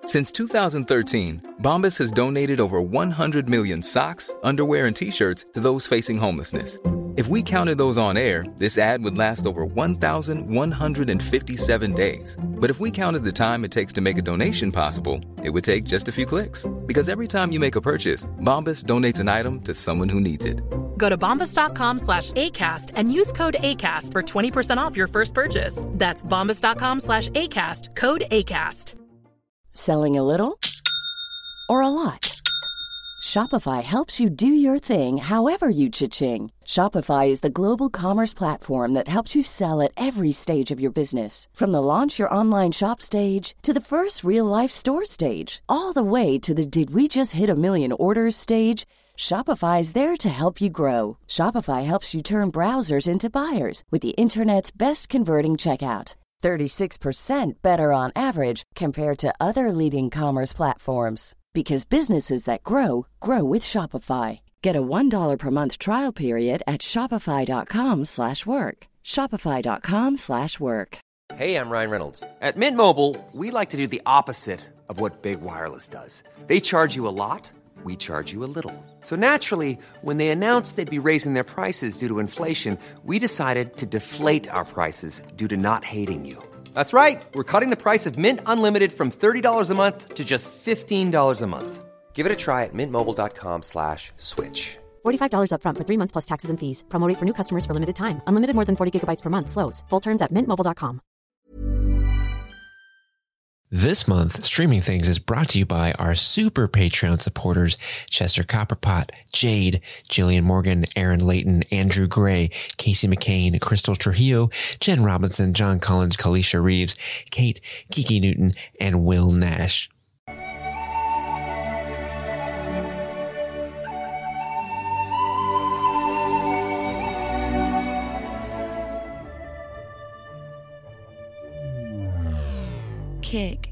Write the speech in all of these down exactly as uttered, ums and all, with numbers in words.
Since two thousand thirteen, Bombas has donated over one hundred million socks, underwear, and T-shirts to those facing homelessness. If we counted those on air, this ad would last over one thousand one hundred fifty-seven days. But if we counted the time it takes to make a donation possible, it would take just a few clicks. Because every time you make a purchase, Bombas donates an item to someone who needs it. Go to bombas.com slash ACAST and use code ACAST for twenty percent off your first purchase. That's bombas.com slash ACAST, code ACAST. Selling a little or a lot? Shopify helps you do your thing however you cha-ching. Shopify is the global commerce platform that helps you sell at every stage of your business. From the launch your online shop stage to the first real-life store stage, all the way to the did we just hit a million orders stage. Shopify is there to help you grow. Shopify helps you turn browsers into buyers with the internet's best converting checkout. thirty-six percent better on average compared to other leading commerce platforms. Because businesses that grow, grow with Shopify. Get a one dollar per month trial period at shopify.com slash work. Shopify.com slash work. Hey, I'm Ryan Reynolds. At Mint Mobile, we like to do the opposite of what Big Wireless does. They charge you a lot. We charge you a little. So naturally, when they announced they'd be raising their prices due to inflation, we decided to deflate our prices due to not hating you. That's right. We're cutting the price of Mint Unlimited from thirty dollars a month to just fifteen dollars a month. Give it a try at mintmobile.com slash switch. forty-five dollars up front for three months plus taxes and fees. Promo rate for new customers for limited time. Unlimited more than forty gigabytes per month. Slows full terms at mint mobile dot com. This month, Streaming Things is brought to you by our super Patreon supporters, Chester Copperpot, Jade, Jillian Morgan, Aaron Layton, Andrew Gray, Casey McCain, Crystal Trujillo, Jen Robinson, John Collins, Kalisha Reeves, Kate, Kiki Newton, and Will Nash. Kick.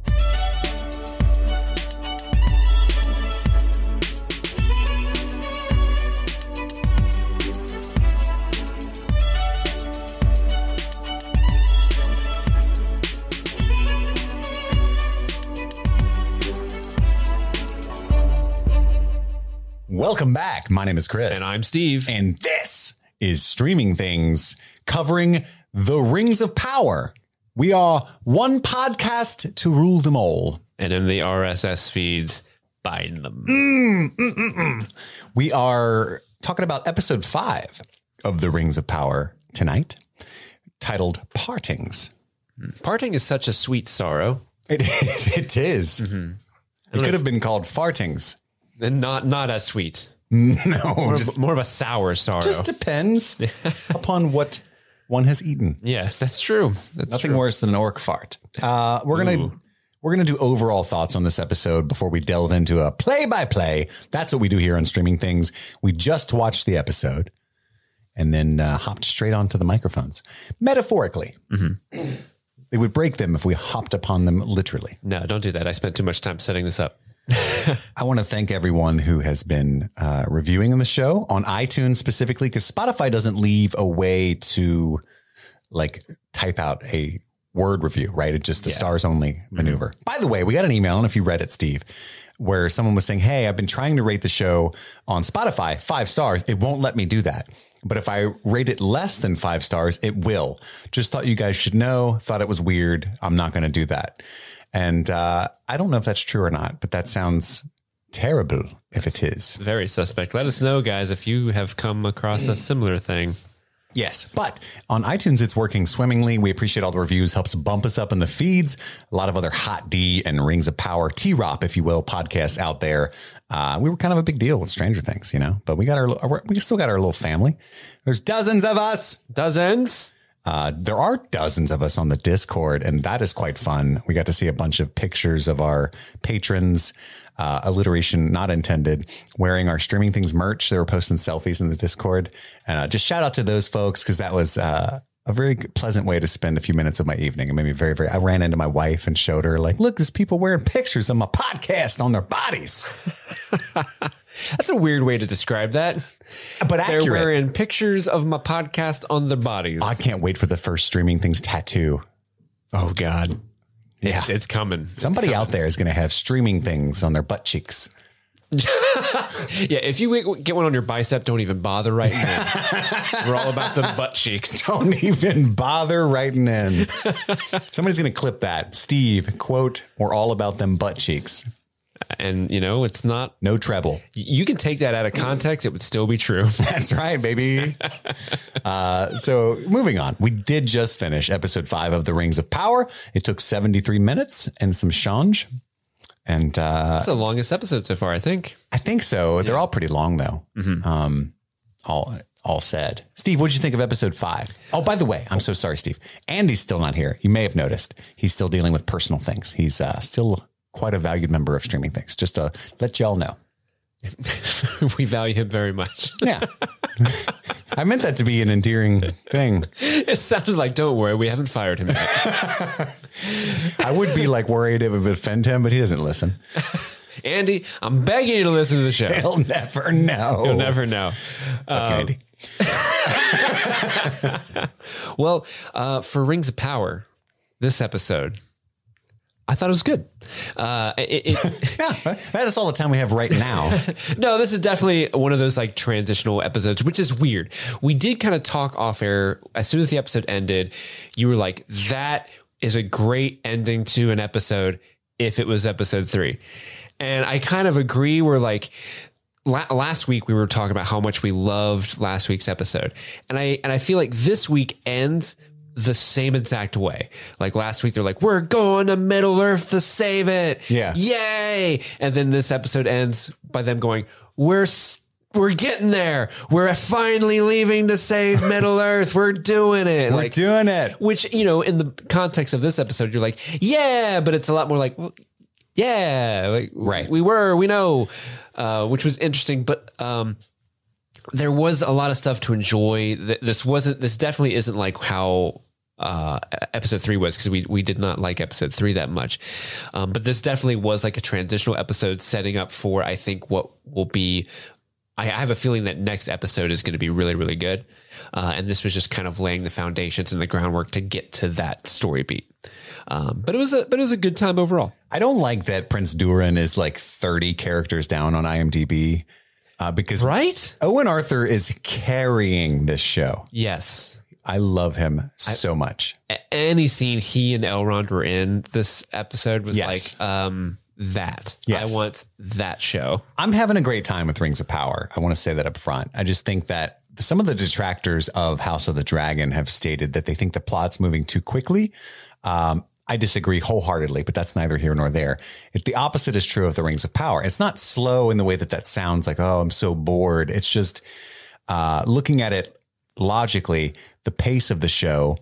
Welcome back. My name is Chris. And I'm Steve. And this is Streaming Things, covering the Rings of Power. We are one podcast to rule them all. And in the R S S feeds, bind them. Mm, mm, mm, mm. We are talking about episode five of the Rings of Power tonight, titled Partings. Parting is such a sweet sorrow. It, it is. Mm-hmm. It could have been called Fartings. And not, not as sweet. No. More, just, of, more of a sour sorrow. Just depends upon what one has eaten. Yeah, that's true. That's Nothing true. worse than an orc fart. Uh, we're gonna Ooh. we're gonna do overall thoughts on this episode before we delve into a play by play. That's what we do here on Streaming Things. We just watched the episode and then uh, hopped straight onto the microphones. Metaphorically, mm-hmm. They would break them if we hopped upon them literally. No, don't do that. I spent too much time setting this up. I want to thank everyone who has been uh, reviewing the show on iTunes specifically, because Spotify doesn't leave a way to like type out a word review, right? It's just the yeah. stars only maneuver. Mm-hmm. By the way, we got an email, I don't know if you read it, Steve, where someone was saying, hey, I've been trying to rate the show on Spotify five stars. It won't let me do that. But if I rate it less than five stars, it will. Just thought you guys should know, thought it was weird. I'm not going to do that. And uh, I don't know if that's true or not, but that sounds terrible if it is. Very suspect. Let us know, guys, if you have come across a similar thing. Yes, but on iTunes, it's working swimmingly. We appreciate all the reviews, helps bump us up in the feeds. A lot of other Hot D and Rings of Power, T-Rop, if you will, podcasts out there. Uh, we were kind of a big deal with Stranger Things, you know, but we got our, we still got our little family. There's dozens of us. Dozens? Uh, there are dozens of us on the Discord, and that is quite fun. We got to see a bunch of pictures of our patrons, uh, alliteration not intended, wearing our Streaming Things merch. They were posting selfies in the Discord. And uh, just shout out to those folks, because that was uh, a very pleasant way to spend a few minutes of my evening. It made me very, very, I ran into my wife and showed her, like, look, there's people wearing pictures of my podcast on their bodies. That's a weird way to describe that. But accurate. They're wearing pictures of my podcast on their bodies. I can't wait for the first Streaming Things tattoo. Oh, God. It's, Yeah. it's coming. Somebody It's out there is going to have streaming things on their butt cheeks. Yeah, if you get one on your bicep, don't even bother writing in. We're all about the butt cheeks. Don't even bother writing in. Somebody's going to clip that. Steve, quote, we're all about them butt cheeks. And, you know, it's not... No treble. You can take that out of context. It would still be true. That's right, baby. uh, so moving on. We did just finish episode five of The Rings of Power. It took seventy-three minutes and some change. And uh, That's the longest episode so far, I think. I think so. They're all pretty long, though. Mm-hmm. Um, all all said. Steve, what did you think of episode five? Oh, by the way, I'm so sorry, Steve. Andy's still not here. You may have noticed. He's still dealing with personal things. He's uh, still quite a valued member of Streaming Things. Just to let y'all know. We value him very much. Yeah. I meant that to be an endearing thing. It sounded like, don't worry, we haven't fired him yet. I would be like worried it would offend him, but he doesn't listen. Andy, I'm begging you to listen to the show. He'll never know. You'll never know. Okay, Um, Andy. Well, uh, for Rings of Power, this episode, I thought it was good. Uh, it, it, Yeah, that is all the time we have right now. no, this is definitely one of those like transitional episodes, which is weird. We did kind of talk off air as soon as the episode ended. You were like, that is a great ending to an episode if it was episode three. And I kind of agree. We're like, la- last week we were talking about how much we loved last week's episode. And I, and I feel like this week ends the same exact way. Like last week, they're like, we're going to Middle Earth to save it. Yeah. Yay. And then this episode ends by them going, we're, we're getting there. We're finally leaving to save Middle Earth. We're doing it. We're like, doing it. which, you know, in the context of this episode, you're like, yeah, but it's a lot more like, well, yeah, like, right. We were, we know, uh, which was interesting, but, um, there was a lot of stuff to enjoy. This wasn't, this definitely isn't like how, uh, episode three was, because we, we did not like episode three that much. Um, but this definitely was like a transitional episode setting up for, I think, what will be, I have a feeling that next episode is going to be really, really good. Uh, and this was just kind of laying the foundations and the groundwork to get to that story beat. Um, but it was a, but it was a good time overall. I don't like that Prince Durin is like thirty characters down on IMDb. Uh, because Right? Owen Arthur is carrying this show. Yes. I love him so much. A- Any scene he and Elrond were in this episode was Yes. like, um, that. Yes. I want that show. I'm having a great time with Rings of Power. I want to say that up front. I just think that some of the detractors of House of the Dragon have stated that they think the plot's moving too quickly. Um, I disagree wholeheartedly, but that's neither here nor there. If the opposite is true of the Rings of Power, it's not slow in the way that that sounds like, oh, I'm so bored. It's just uh, looking at it logically, the pace of the show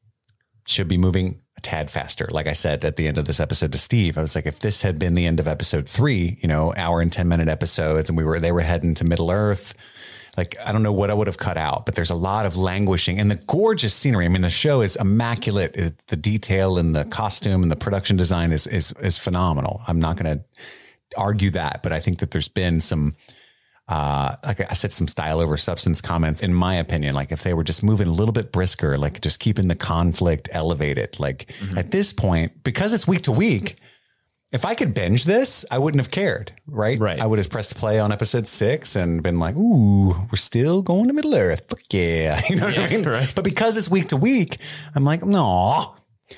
should be moving a tad faster. Like I said at the end of this episode to Steve, I was like, if this had been the end of episode three, you know, hour and ten minute episodes, and we were they were heading to Middle Earth. Like, I don't know what I would have cut out, but there's a lot of languishing and the gorgeous scenery. I mean, the show is immaculate. It, the detail and the costume and the production design is, is, is phenomenal. I'm not going to argue that, but I think that there's been some, uh, like I said, some style over substance comments, in my opinion. Like if they were just moving a little bit brisker, like just keeping the conflict elevated, like mm-hmm. at this point, because it's week to week, if I could binge this, I wouldn't have cared, right? Right. I would have pressed play on episode six and been like, ooh, we're still going to Middle Earth. Fuck yeah. You know what Yeah, I mean? right. But because it's week to week, I'm like, no,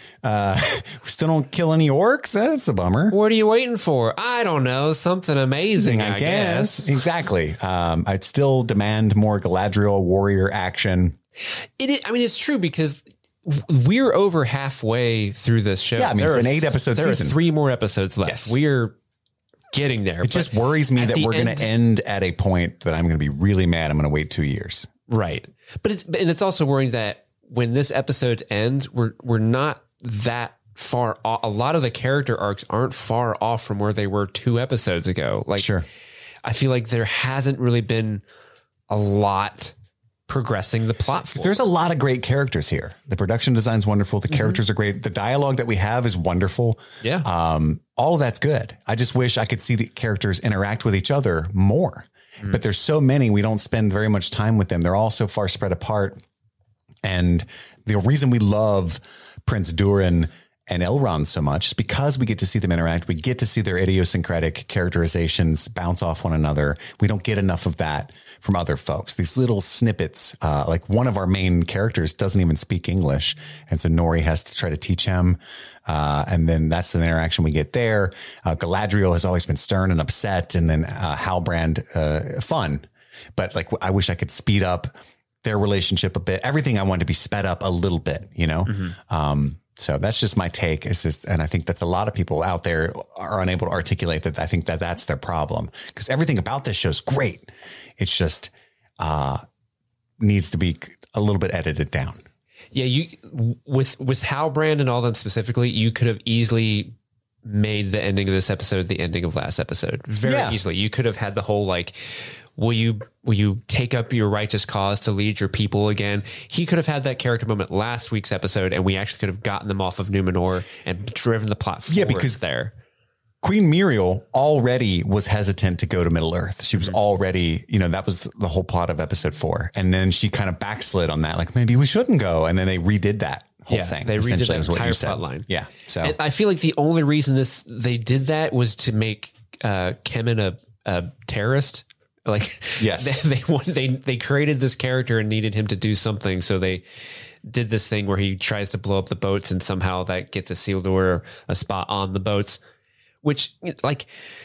uh, we still don't kill any orcs. That's a bummer. What are you waiting for? I don't know. Something amazing, I, I guess. guess. Exactly. Um, I'd still demand more Galadriel warrior action. It is, I mean, it's true because we're over halfway through this show. Yeah, I mean, there it's are, an eight episode there season. Are three more episodes left. Yes. We're getting there. It just worries me that we're going end, to end at a point that I'm going to be really mad. I'm going to wait two years. Right. But it's, and it's also worrying that when this episode ends, we're, we're not that far off. A lot of the character arcs aren't far off from where they were two episodes ago. Like, Sure. I feel like there hasn't really been a lot progressing the plot forward. There's a lot of great characters here. The production design's wonderful. The characters mm-hmm. are great. The dialogue that we have is wonderful. Yeah. Um, all of that's good. I just wish I could see the characters interact with each other more, mm-hmm. but there's so many, we don't spend very much time with them. They're all so far spread apart. And the reason we love Prince Durin and Elrond so much is because we get to see them interact. We get to see their idiosyncratic characterizations bounce off one another. We don't get enough of that from other folks. These little snippets, uh, like one of our main characters doesn't even speak English. And so Nori has to try to teach him. Uh, and then that's the interaction we get there. Uh, Galadriel has always been stern and upset. And then uh, Halbrand, uh, fun. But like, I wish I could speed up their relationship a bit. Everything I want to be sped up a little bit, you know? Mm-hmm. Um, so that's just my take. It's just, and I think that's a lot of people out there are unable to articulate that. I think that that's their problem, because everything about this show is great. It's just, uh, needs to be a little bit edited down. Yeah. You, with, with Halbrand and all them specifically, you could have easily made the ending of this episode the ending of last episode very yeah. easily. You could have had the whole, like, will you, will you take up your righteous cause to lead your people again? He could have had that character moment last week's episode, and we actually could have gotten them off of Numenor and driven the plot forward. Yeah, because there, Queen Muriel already was hesitant to go to Middle Earth. She was mm-hmm. already, you know, that was the whole plot of episode four. And then she kind of backslid on that. Like, maybe we shouldn't go. And then they redid that whole yeah, thing. They redid the entire plot line. Yeah. So and I feel like the only reason this, they did that was to make uh, Kemen a, a terrorist. Like, yes, they, they they they created this character and needed him to do something, so they did this thing where he tries to blow up the boats, and somehow that gets Isildur a spot on the boats. Which, like,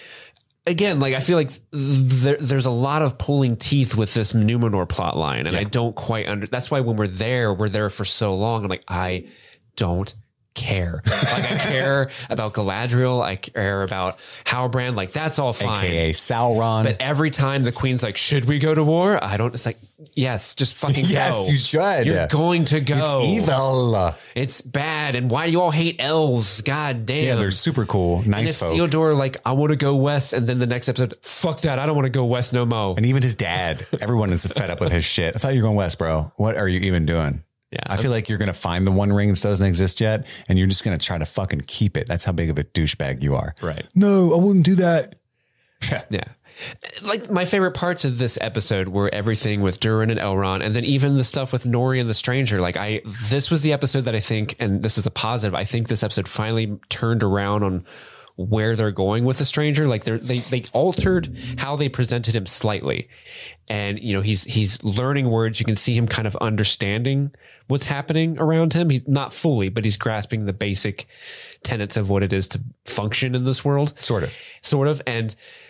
again, like I feel like there, there's a lot of pulling teeth with this Numenor plot line, and yeah. I don't quite under. That's why when we're there, we're there for so long. I'm like, I don't care. Like, I care about Galadriel. I care about Halbrand. Like, that's all fine. A K A Sauron. But every time the queen's like, should we go to war? I don't, it's like, yes, just fucking go. Yes, you should. You're going to go. It's evil. It's bad. And why do you all hate elves? God damn. Yeah, they're super cool. Nice folk. And if Isildur, like, I want to go west. And then the next episode, fuck that. I don't want to go west no mo. And even his dad, everyone is fed up with his shit. I thought you were going west, bro. What are you even doing? Yeah, I feel like you're going to find the one ring that doesn't exist yet, and you're just going to try to fucking keep it. That's how big of a douchebag you are. Right. No, I wouldn't do that. Yeah. Like, my favorite parts of this episode were everything with Durin and Elrond, and then even the stuff with Nori and the Stranger. Like, I, this was the episode that I think, and this is a positive, I think this episode finally turned around on where they're going with the Stranger. Like, they're, they, they altered how they presented him slightly. And, you know, he's, he's learning words. You can see him kind of understanding what's happening around him. He's not fully, but he's grasping the basic tenets of what it is to function in this world. Sort of, sort of. And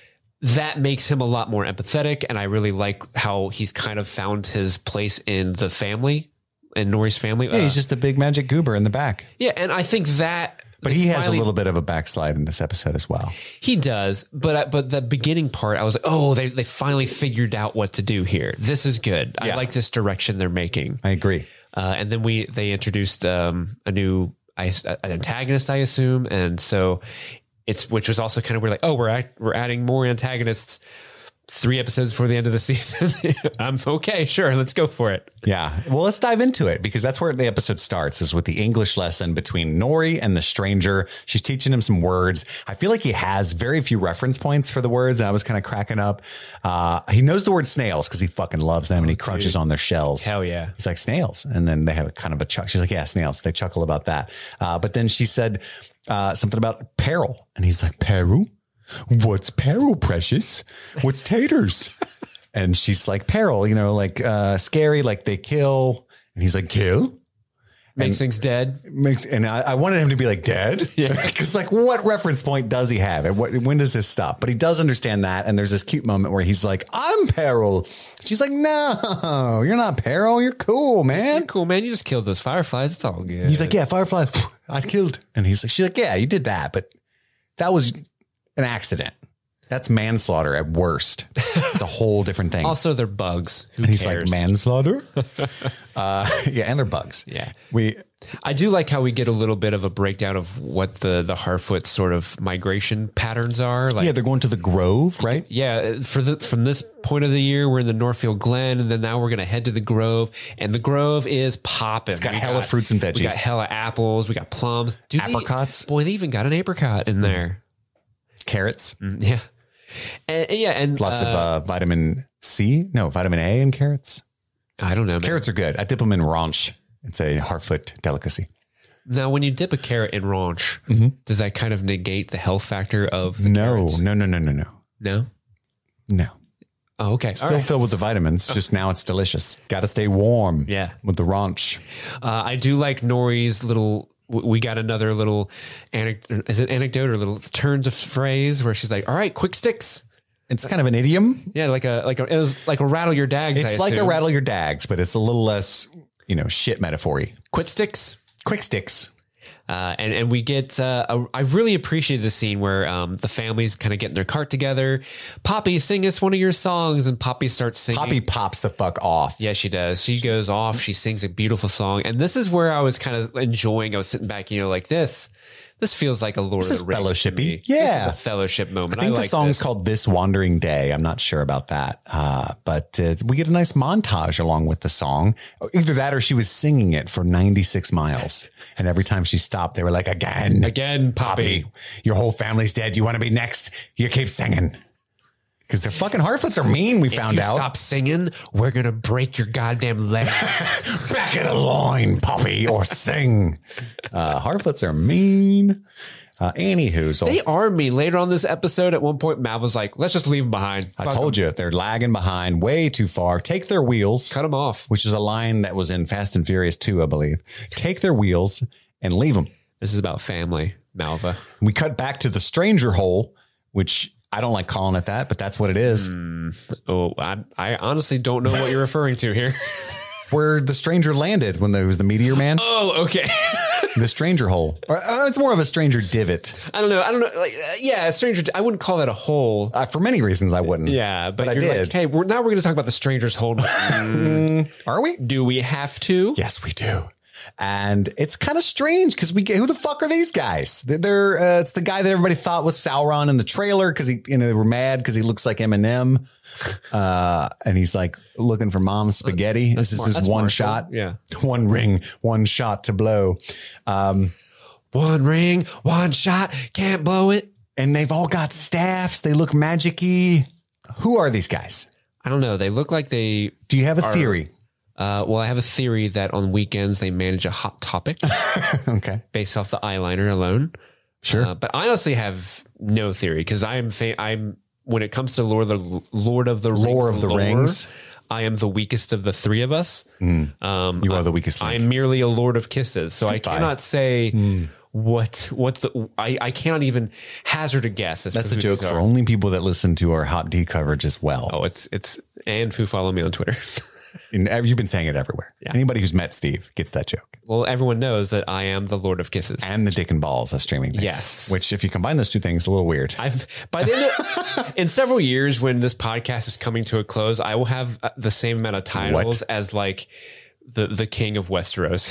that makes him a lot more empathetic. And I really like how he's kind of found his place in the family, in Nori's family. Yeah, he's uh, just a big magic goober in the back. Yeah. And I think that, but he has finally, a little bit of a backslide in this episode as well. He does. But, but the beginning part, I was like, oh, they, they finally figured out what to do here. This is good. Yeah. I like this direction they're making. I agree. Uh, and then we, they introduced um, a new an antagonist, I assume. And so it's, which was also kind of weird, like, oh, we're, act, we're adding more antagonists three episodes before the end of the season. I'm okay. Sure. Let's go for it. Yeah. Well, let's dive into it, because that's where the episode starts, is with the English lesson between Nori and the Stranger. She's teaching him some words. I feel like he has very few reference points for the words, and I was kind of cracking up. Uh, he knows the word snails because he fucking loves them, oh, and he crunches dude. on their shells. Hell yeah. He's like, snails. And then they have a kind of a chuck. She's like, yeah, snails. They chuckle about that. Uh, but then she said uh, something about peril. And he's like, peril? What's peril, precious? What's taters? And she's like, peril, you know, like uh, scary, like they kill. And he's like, kill? Makes and things dead. Makes, and I, I wanted him to be like, dead? Yeah. Because like, what reference point does he have? And what, when does this stop? But he does understand that. And there's this cute moment where he's like, I'm peril. She's like, no, you're not peril. You're cool, man. You're cool, man. You just killed those fireflies. It's all good. He's like, yeah, fireflies I killed. And he's like, she's like, yeah, you did that. But that was an accident. That's manslaughter at worst. It's a whole different thing. Also, they're bugs. Who and he's cares? like, manslaughter? uh, yeah, and they're bugs. Yeah. We. I do like how we get a little bit of a breakdown of what the, the Harfoot sort of migration patterns are. Like, yeah, they're going to the Grove, right? Yeah. For the, from this point of the year, we're in the Northfield Glen, and then now we're going to head to the Grove, and the Grove is popping. It's got we hella got, fruits and veggies. We got hella apples. We got plums. Dude, apricots. They, boy, they even got an apricot in there. Carrots. Mm, yeah. And, yeah. And lots uh, of uh, vitamin C. No, vitamin A in carrots. I don't know. Man. Carrots are good. I dip them in ranch. It's a Harfoot delicacy. Now, when you dip a carrot in ranch, Mm-hmm. does that kind of negate the health factor of the No, carrots? no, no, no, no, no, No? no. Oh, okay. Still All right. filled with the vitamins. Just now it's delicious. Got to stay warm. Yeah. With the ranch. Uh, I do like Nori's little, w- we got another little, anec- is it anecdote or little turns of phrase where she's like, all right, quick sticks. It's kind of an idiom. Yeah, like a, like a, it was like a rattle your dags. It's I like a assume. rattle your dags, but it's a little less, you know, shit metaphor-y. Quit sticks. Quick sticks. Uh, and, and we get, uh, a, I really appreciated the scene where um, the families kind of get in their cart together. Poppy, sing us one of your songs. And Poppy starts singing. Poppy pops the fuck off. Yeah, she does. She goes off. She sings a beautiful song. And this is where I was kind of enjoying. I was sitting back, you know, like this. This feels like a Lord This of is the Rings. fellowship-y. to me. Yeah. This is a fellowship moment. I think I the like song's this. called This Wandering Day. I'm not sure about that. Uh, but uh, we get a nice montage along with the song. Either that or she was singing it for ninety-six miles. And every time she stopped, they were like, again, Again, Poppy. Poppy, your whole family's dead. You want to be next? You keep singing. Because their fucking Harfoots are mean, we If found you out. stop singing, we're going to break your goddamn leg. Back of the line, Poppy, or sing. Uh, Harfoots are mean. Uh, anywho, so They are mean. Later on this episode, at one point, Mav was like, let's just leave them behind. I told you, they're lagging behind way too far. Take their wheels. Cut them off. Which is a line that was in Fast and Furious two, I believe. Take their wheels and leave them. This is about family, Malva. We cut back to the stranger hole, which I don't like calling it that, but that's what it is. Oh, I, I honestly don't know what you're referring to here. Where the stranger landed when there was the meteor man. Oh, okay. The stranger hole. Or, uh, it's more of a stranger divot. I don't know. I don't know. Like, uh, yeah, stranger. I wouldn't call that a hole. Uh, for many reasons, I wouldn't. Yeah, but, But I you're did. like, hey, we're, now we're going to talk about the stranger's hole. Mm, Are we? do we have to? Yes, we do. And it's kind of strange because we get, who the fuck are these guys? They're, they're uh, it's the guy that everybody thought was Sauron in the trailer because he, you know, they were mad because he looks like Eminem. Uh, and he's like looking for mom's spaghetti. This is Mar- his that's one Marshall. shot. Yeah. One ring, one shot to blow. Um, One ring, one shot, can't blow it. and they've all got staffs. They look magic-y. Who are these guys? I don't know. They look like they. Do you have a Are- theory? Uh, well, I have a theory that on weekends they manage a hot topic Okay. based off the eyeliner alone. Sure. Uh, but I honestly have no theory because I am fa- I'm when it comes to Lord of the Lord of the Lore Rings, of the lore, Rings. I am the weakest of the three of us. Um, You are the weakest link. I'm merely a Lord of Kisses, so I Goodbye. cannot say what what the I, I cannot even hazard a guess. As That's to a who joke these for are. only people that listen to our Hot D coverage as well. Oh, it's it's and who follow me on Twitter. And ev- you've been saying it everywhere. Yeah. Anybody who's met Steve gets that joke. Well, everyone knows that I am the Lord of Kisses. And the dick and balls of streaming things. Yes. Which, if you combine those two things, a little weird. I've by the end of, in several years when this podcast is coming to a close, I will have uh, the same amount of titles What? as like the the king of Westeros.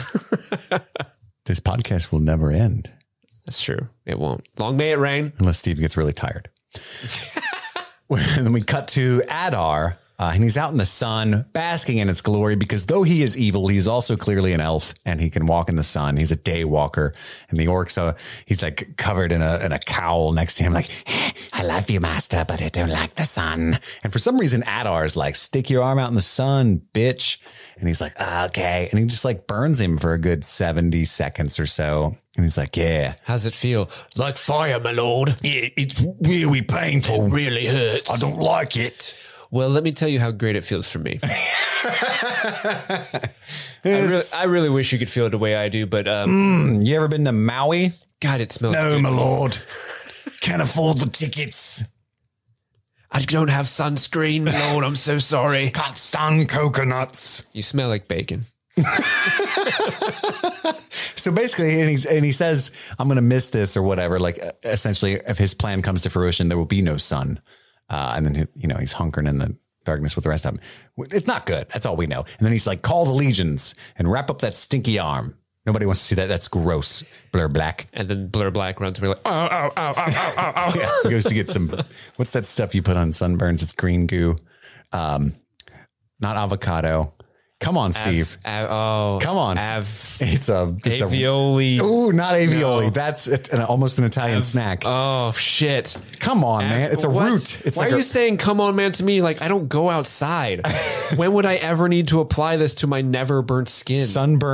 This podcast will never end That's true. It won't. Long may it rain. unless Steve gets really tired. And then we cut to Adar. Uh, and he's out in the sun, basking in its glory, because though he is evil, he is also clearly an elf and he can walk in the sun. He's a day walker. And the orcs are, he's like covered in a in a cowl next to him, like, eh, I love you, master, but I don't like the sun. And for some reason, Adar is like, stick your arm out in the sun, bitch. And he's like, ah, okay. And he just like burns him for a good seventy seconds or so. And he's like, yeah. How's it feel? Like fire, my lord. Yeah, it's really painful. Really hurts. I don't like it. Well, let me tell you how great it feels for me. I, really, I really wish you could feel it the way I do, but um, You ever been to Maui? God, it smells No, good. my lord. Can't afford the tickets. I don't have sunscreen, my lord. I'm so sorry. Can't stand coconuts. You smell like bacon. So basically, and he's and he says, "I'm going to miss this" or whatever. Like uh, essentially, if his plan comes to fruition, there will be no sun. Uh, and then he- you know he's hunkering in the darkness with the rest of them. It's not good. That's all we know. And then he's like, "Call the legions and wrap up that stinky arm." Nobody wants to see that. That's gross. Blur black. And then Blur Black runs away like, oh, oh, oh, oh, oh, oh, oh. Yeah, he goes to get some. What's that stuff you put on sunburns? It's green goo. Um, not avocado. Come on, Steve. Av, oh, Come on. Av, It's a it's Avioli. a ooh, not avioli. No. That's it, an, almost an Italian snack. Oh, shit. Come on, man. It's a What? root. It's Why like are a, you saying come on, man, to me? Like, I don't go outside. When would I ever need to apply this to my never burnt skin? sunburn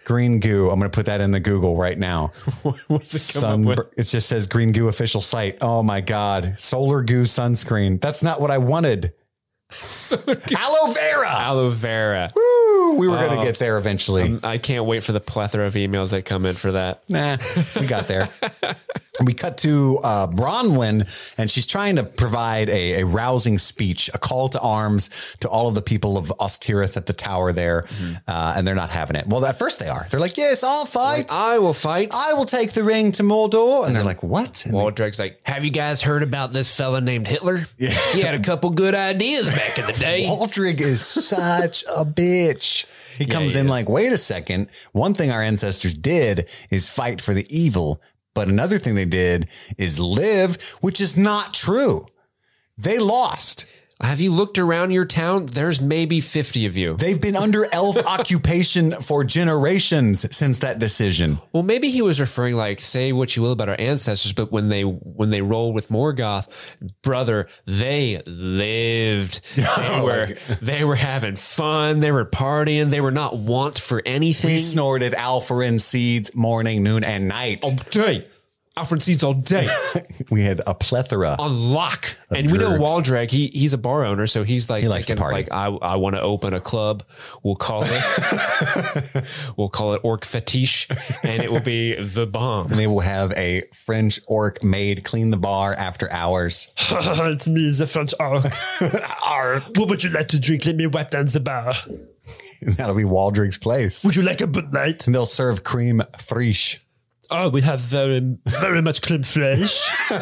Green goo. I'm going to put that in the Google right now. What's it come up with? It just says green goo official site. Oh my God. Solar goo sunscreen. That's not what I wanted. Aloe vera. Aloe vera. Woo! We were Oh. going to get there eventually. Um, I can't wait for the plethora of emails that come in for that. Nah, we got there. We cut to uh, Bronwyn, and she's trying to provide a, a rousing speech, a call to arms to all of the people of Ostirith at the tower there, mm-hmm. uh, and they're not having it. Well, at first they are. They're like, yes, I'll fight. Like, I will fight. I will take the ring to Mordor. And they're like, what? And Waldreg's like, have you guys heard about this fella named Hitler? Yeah. He had a couple good ideas back in the day. Waldreg is such a bitch. He Yeah, comes he in is. like, wait a second. One thing our ancestors did is fight for the evil. But another thing they did is live, which is not true. They lost. Have you looked around your town? There's maybe fifty of you. They've been under elf occupation for generations since that decision. Well, maybe he was referring like, say what you will about our ancestors, but when they when they rolled with Morgoth, brother, they lived. They were they were having fun. They were partying. They were not want for anything. We snorted Alpharin seeds morning, noon, and night. All day. Alfred seeds all day. We had a plethora On lock. Of And we know drugs. Waldreg, he he's a bar owner, so he's like, He likes to thinking, party. like I I want to open a club. We'll call it we'll call it Orc Fetiche, and it will be the bomb. And they will have a French orc maid clean the bar after hours. It's me, the French orc. What would you like to drink? Let me wipe down the bar. And that'll be Waldreg's place. Would you like a Bud Light? And they'll serve cream fraiche. Oh, we have very, very much creme fraiche.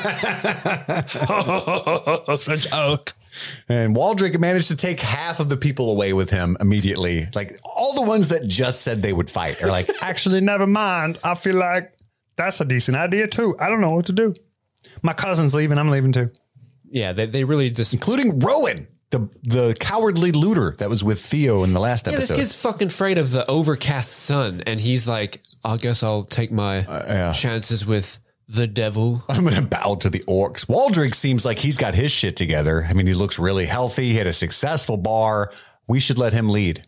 French orc. And Waldreg managed to take half of the people away with him immediately. Like all the ones that just said they would fight are like, Actually, never mind. I feel like that's a decent idea too. I don't know what to do. My cousin's leaving. I'm leaving too. Yeah, they, they really just including Rowan, the the cowardly looter that was with Theo in the last Yeah, this episode. kid's fucking afraid of the overcast sun, and he's like, I guess I'll take my Uh, yeah. chances with the devil. I'm going to bow to the orcs. Waldreg seems like he's got his shit together. I mean, he looks really healthy. He had a successful bar. We should let him lead.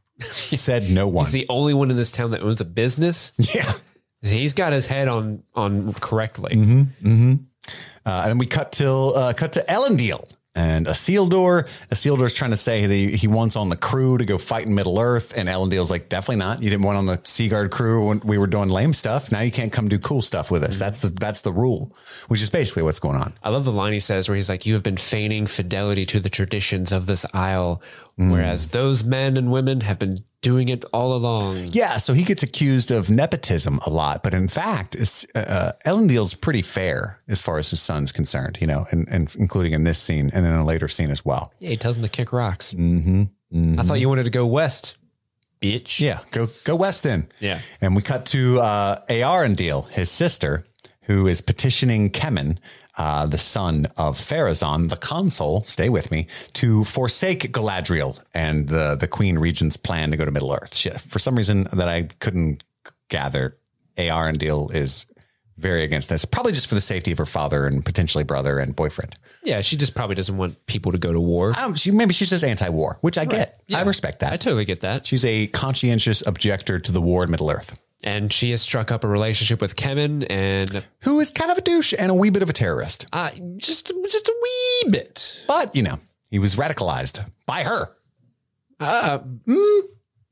He said no one. He's the only one in this town that owns a business. Yeah. He's got his head on on correctly. Mm-hmm, mm-hmm. Uh, and then we cut till uh, cut to Elendil and Isildur. Isildur's trying to say that he, he wants on the crew to go fight in Middle Earth, and Elendil's like, definitely not. You didn't want on the Seaguard crew when we were doing lame stuff. Now you can't come do cool stuff with us. That's the that's the rule, which is basically what's going on. I love the line he says where he's like, you have been feigning fidelity to the traditions of this isle, whereas those men and women have been doing it all along. Yeah, so he gets accused of nepotism a lot, but in fact, it's, uh, Elendil's pretty fair as far as his son's concerned, you know, and, and including in this scene and in a later scene as well. Yeah, he tells him to kick rocks. Mm-hmm, mm-hmm. I thought you wanted to go west, bitch. Yeah, go go west then. Yeah. And we cut to uh, Eärendil, his sister, who is petitioning Kemen, uh, the son of Pharazôn, the consul, stay with me, to forsake Galadriel and the, the Queen Regent's plan to go to Middle Earth. Shit, for some reason that I couldn't gather, Eärendil is very against this, probably just for the safety of her father and potentially brother and boyfriend. Yeah, she just probably doesn't want people to go to war. Um, she, maybe she's just anti-war, which I get. Yeah. I respect that. I totally get that. She's a conscientious objector to the war in Middle Earth. And she has struck up a relationship with Kemen, and who is kind of a douche and a wee bit of a terrorist. Uh, just, just a wee bit. But, you know, he was radicalized by her. Uh, mm,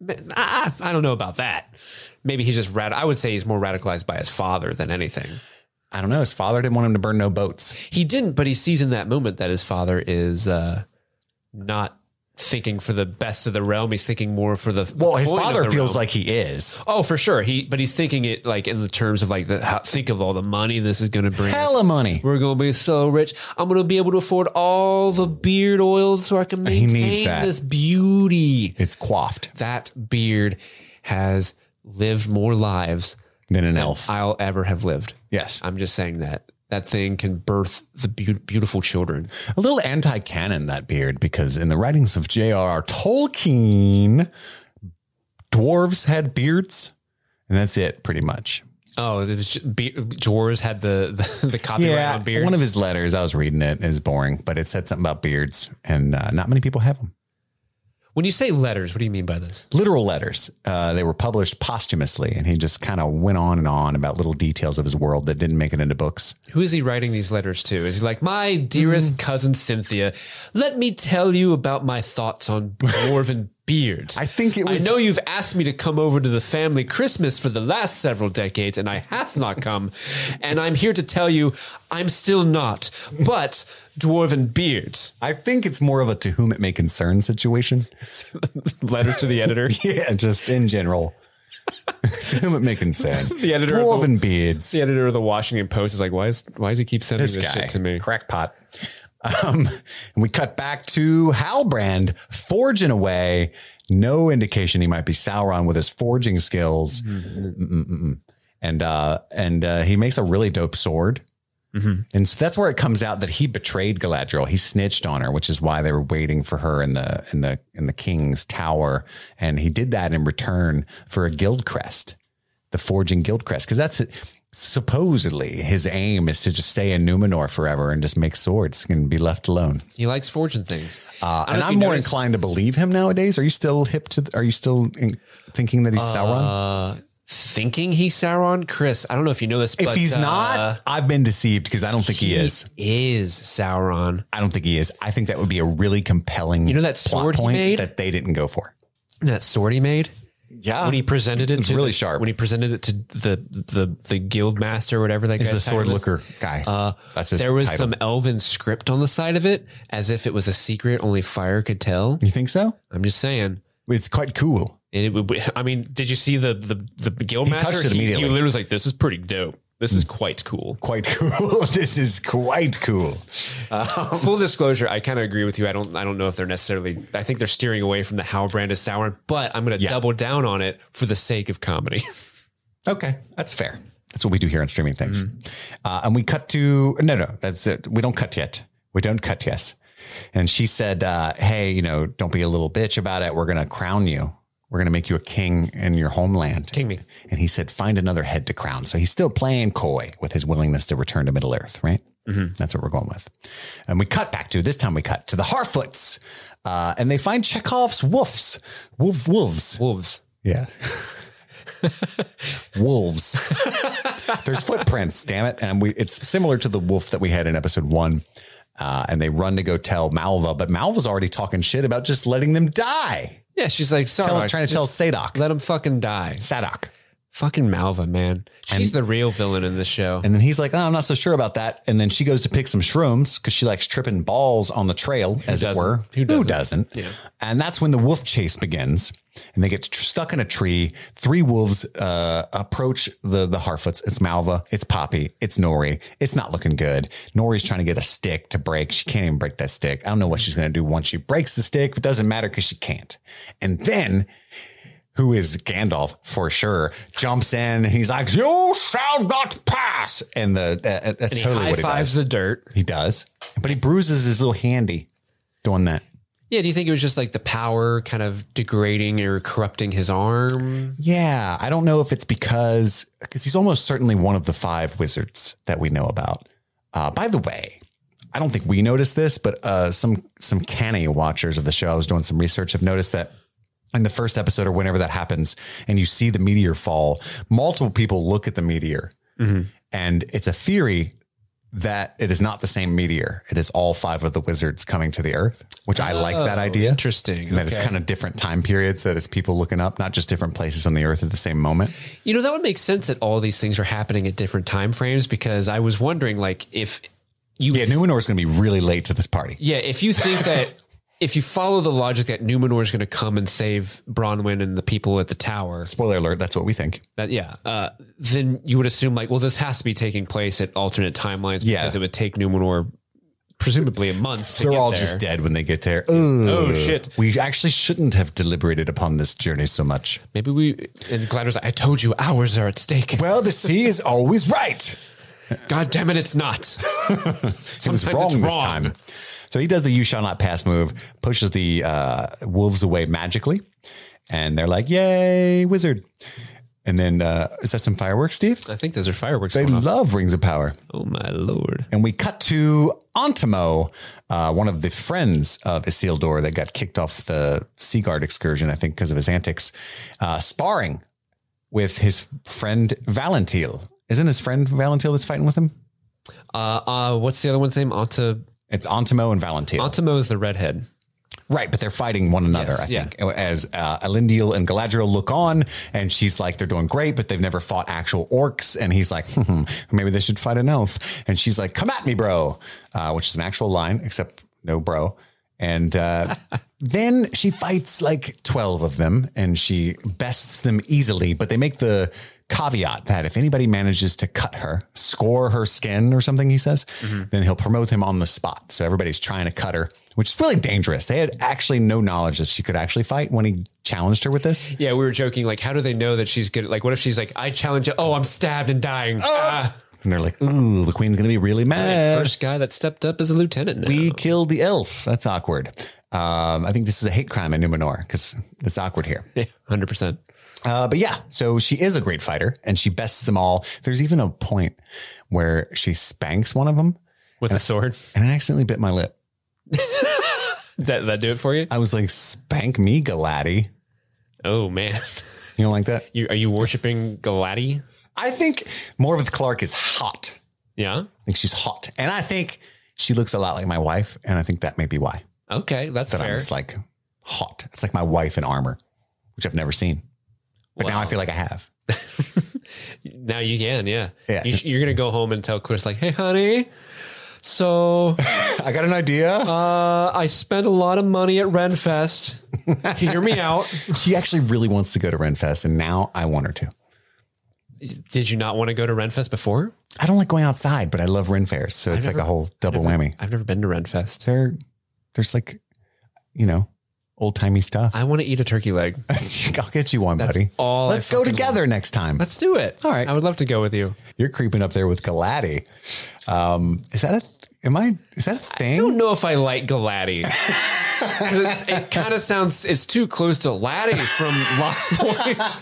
I, I don't know about that. Maybe he's just rad. I would say he's more radicalized by his father than anything. I don't know. His father didn't want him to burn no boats. He didn't, but he sees in that moment that his father is uh, not thinking for the best of the realm. He's thinking more for the well. The his point father of the feels realm. like he is. Oh, for sure. He, but he's thinking it like in the terms of like the how, think of all the money this is going to bring. Hella money. We're going to be so rich. I'm going to be able to afford all the beard oil so I can maintain he needs that. this beauty. It's coiffed. That beard has lived more lives than an than elf I'll ever have lived. Yes, I'm just saying that. That thing can birth the be- beautiful children. A little anti-canon, that beard, because in the writings of J R R Tolkien, dwarves had beards, and that's it, pretty much. Oh, it was just, be- dwarves had the the, the copyright yeah, on beards. one of his letters, I was reading it, is boring, but it said something about beards, and uh, not many people have them. When you say letters, what do you mean by this? Literal letters. Uh, they were published posthumously, and he just kind of went on and on about little details of his world that didn't make it into books. Who is he writing these letters to? Is he like, my dearest mm. cousin Cynthia, let me tell you about my thoughts on dwarven beards. I think it was. I know you've asked me to come over to the family Christmas for the last several decades, and I have not come. And I'm here to tell you I'm still not. But dwarven beards. I think it's more of a to whom it may concern situation. Letter to the editor. Yeah, just in general. To whom it may concern. The editor dwarven of the, beards. The editor of the Washington Post is like, why is why does he keep sending this, this guy, shit to me? Crackpot. Um, and we cut back to Halbrand forging away. No indication he might be Sauron with his forging skills. Mm-hmm. And uh, and uh, he makes a really dope sword. Mm-hmm. And so that's where it comes out that he betrayed Galadriel. He snitched on her, which is why they were waiting for her in the in the in the king's tower. And he did that in return for a guild crest, the forging guild crest, because that's it. Supposedly his aim is to just stay in Numenor forever and just make swords and be left alone. He likes forging things. Uh, and I'm more noticed. inclined to believe him nowadays. Are you still hip to, are you still in, thinking that he's uh, Sauron? Thinking he's Sauron? Chris, I don't know if you know this, if but he's uh, not, I've been deceived because I don't think he, he is. is Sauron. I don't think he is. I think that would be a really compelling, you know, that sword plot point he made that they didn't go for. That sword he made? Yeah, when he presented it, it's to really the, sharp. When he presented it to the the the guild master or whatever that guy is, the sword looker guy. Uh, That's his there was title. some elven script on the side of it, as if it was a secret only fire could tell. You think so? I'm just saying, it's quite cool. And it would. I mean, did you see the the the guild he master? Touched it he, immediately. he literally was like, "This is pretty dope. This is quite cool. Quite cool. This is quite cool." Um, Full disclosure, I kind of agree with you. I don't I don't know if they're necessarily, I think they're steering away from the Halbrand as Sauron, but I'm going to yeah. double down on it for the sake of comedy. Okay. That's fair. That's what we do here on Streaming Things. Mm-hmm. Uh, and we cut to, no, no, that's it. We don't cut yet. We don't cut yet. And she said, uh, hey, you know, don't be a little bitch about it. We're going to crown you. We're going to make you a king in your homeland. King me. And he said, find another head to crown. So he's still playing coy with his willingness to return to Middle Earth, right? Mm-hmm. That's what we're going with. And we cut back to, this time we cut to the Harfoots. Uh, and they find Chekhov's wolves. Wolf, wolves. Wolves. Yeah. Wolves. There's footprints, damn it. And we it's similar to the wolf that we had in episode one. Uh, and they run to go tell Malva, but Malva's already talking shit about just letting them die. Yeah, she's like, sorry, tell, trying to tell Sadok. Let him fucking die. Sadok. Fucking Malva, man. She's and, the real villain in this show. And then he's like, oh, I'm not so sure about that. And then she goes to pick some shrooms because she likes tripping balls on the trail, Who as doesn't? it were. Who doesn't? Who doesn't? Yeah. And that's when the wolf chase begins. And they get tr- stuck in a tree. Three wolves uh, approach the, the Harfoots. It's Malva. It's Poppy. It's Nori. It's not looking good. Nori's trying to get a stick to break. She can't even break that stick. I don't know what she's going to do once she breaks the stick. It doesn't matter because she can't. And then, who is Gandalf for sure, jumps in. And he's like, you shall not pass. And the uh, that's and totally he what he high-fives does. the dirt. He does. But he bruises his little handy doing that. Yeah, do you think it was just like the power kind of degrading or corrupting his arm? Yeah, I don't know if it's because because he's almost certainly one of the five wizards that we know about. Uh, by the way, I don't think we noticed this, but uh, some some canny watchers of the show, I was doing some research, have noticed that in the first episode or whenever that happens and you see the meteor fall, multiple people look at the meteor. Mm-hmm. And it's a theory that it is not the same meteor. It is all five of the wizards coming to the earth, which oh, I like that idea. Interesting. And that okay. It's kind of different time periods, that it's people looking up, not just different places on the earth at the same moment. You know, that would make sense that all these things are happening at different time frames, because I was wondering, like, if you... Yeah, Numenor is going to be really late to this party. Yeah, if you think that... If you follow the logic that Numenor is going to come and save Bronwyn and the people at the tower. Spoiler alert, that's what we think. That, yeah. Uh, then you would assume, like, well, this has to be taking place at alternate timelines, because yeah. it would take Numenor presumably a month to They're get all there. just dead when they get there. Ugh. Oh, shit. We actually shouldn't have deliberated upon this journey so much. Maybe we... And Gladder's like, I told you, hours are at stake. Well, the sea is always right. God damn it, it's not. It was wrong this time. So he does the you shall not pass move, pushes the uh, wolves away magically. And they're like, yay, wizard. And then, uh, is that some fireworks, Steve? I think those are fireworks. They love Rings of Power. Oh, my Lord. And we cut to Antimo, uh, one of the friends of Isildur that got kicked off the Seaguard excursion, I think, because of his antics, uh, sparring with his friend Valentil. Isn't his friend Valentil that's fighting with him? Uh, uh, what's the other one's name? Anta. It's Antimo and Valentil. Antimo is the redhead. Right, but they're fighting one another, yes, I think, yeah. as uh, Elendil and Galadriel look on, and she's like, they're doing great, but they've never fought actual orcs. And he's like, hmm, maybe they should fight an elf. And she's like, come at me, bro, uh, which is an actual line, except no bro. And uh, then she fights like twelve of them, and she bests them easily, but they make the caveat that if anybody manages to cut her, score her skin or something, he says, mm-hmm. then he'll promote him on the spot. So everybody's trying to cut her, which is really dangerous. They had actually no knowledge that she could actually fight when he challenged her with this. Yeah, we were joking, like, how do they know that she's good? Like, what if she's like, I challenge you. Oh, I'm stabbed and dying. Ah. And they're like, ooh, the queen's going to be really mad. The first guy that stepped up as a lieutenant now. We killed the elf. That's awkward. Um, I think this is a hate crime in Numenor because it's awkward here. Yeah, one hundred percent. Uh, but yeah, so she is a great fighter and she bests them all. There's even a point where she spanks one of them with a sword, and I accidentally bit my lip. that that do it for you? I was like, spank me, Galati. Oh man, you don't like that? You are you worshiping Galati? I think Morvith Clark is hot. Yeah, I think she's hot, and I think she looks a lot like my wife, and I think that may be why. Okay, that's that fair. It's like hot. It's like my wife in armor, which I've never seen. But wow. Now I feel like I have. Now you can, yeah. yeah. You, you're going to go home and tell Chris, like, hey, honey, so... I got an idea. Uh, I spent a lot of money at Renfest. Hear me out. She actually really wants to go to Renfest, and now I want her to. Did you not want to go to Renfest before? I don't like going outside, but I love Ren fairs. So it's never, like a whole double I've never, whammy. I've never been to Renfest. There, there's like, you know... old timey stuff. I want to eat a turkey leg. I'll get you one, That's buddy. All Let's I go together want. next time. Let's do it. All right. I would love to go with you. You're creeping up there with Galati. Um, is that a, am I, is that a thing? I don't know if I like Galati. It kind of sounds, it's too close to Laddie from Lost Boys.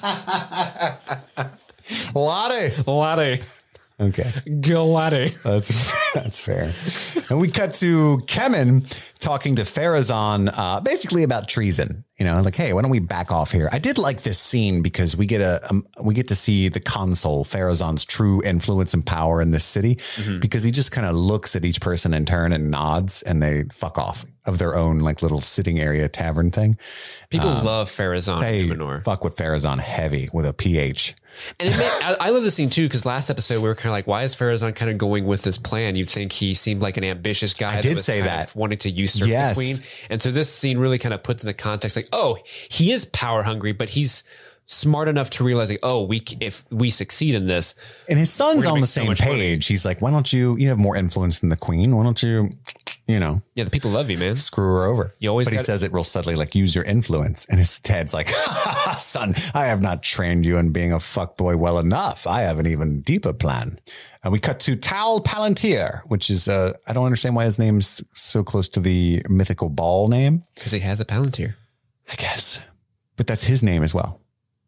Laddie. Laddie. Okay. Galati. That's that's fair. And we cut to Kemen talking to Pharazôn, uh, basically about treason. You know, like, hey, why don't we back off here? I did like this scene because we get a um, we get to see the consul, Pharazôn's true influence and power in this city, mm-hmm. because he just kind of looks at each person in turn and nods, and they fuck off of their own like little sitting area tavern thing. People um, love Pharazôn. They Numenor. Fuck with Pharazôn heavy with a P H. And it made, I, I love the scene too, because last episode we were kind of like, why is Pharazôn kind of going with this plan? You'd think he seemed like an ambitious guy. I that did was say kind that. of wanting to usurp yes. the queen. And so this scene really kind of puts into context like, oh, he is power hungry, but he's smart enough to realize like, oh, we if we succeed in this. And his son's on the so same page. Money. He's like, why don't you, you have more influence than the queen. Why don't you, you know. Yeah, the people love you, man. Screw her over. You always but he says it real subtly, like, use your influence. And his dad's like, son, I have not trained you in being a fuckboy well enough. I have an even deeper plan. And we cut to Tal Palantir, which is, uh, I don't understand why his name's so close to the mythical ball name. Because he has a Palantir. I guess. But that's his name as well.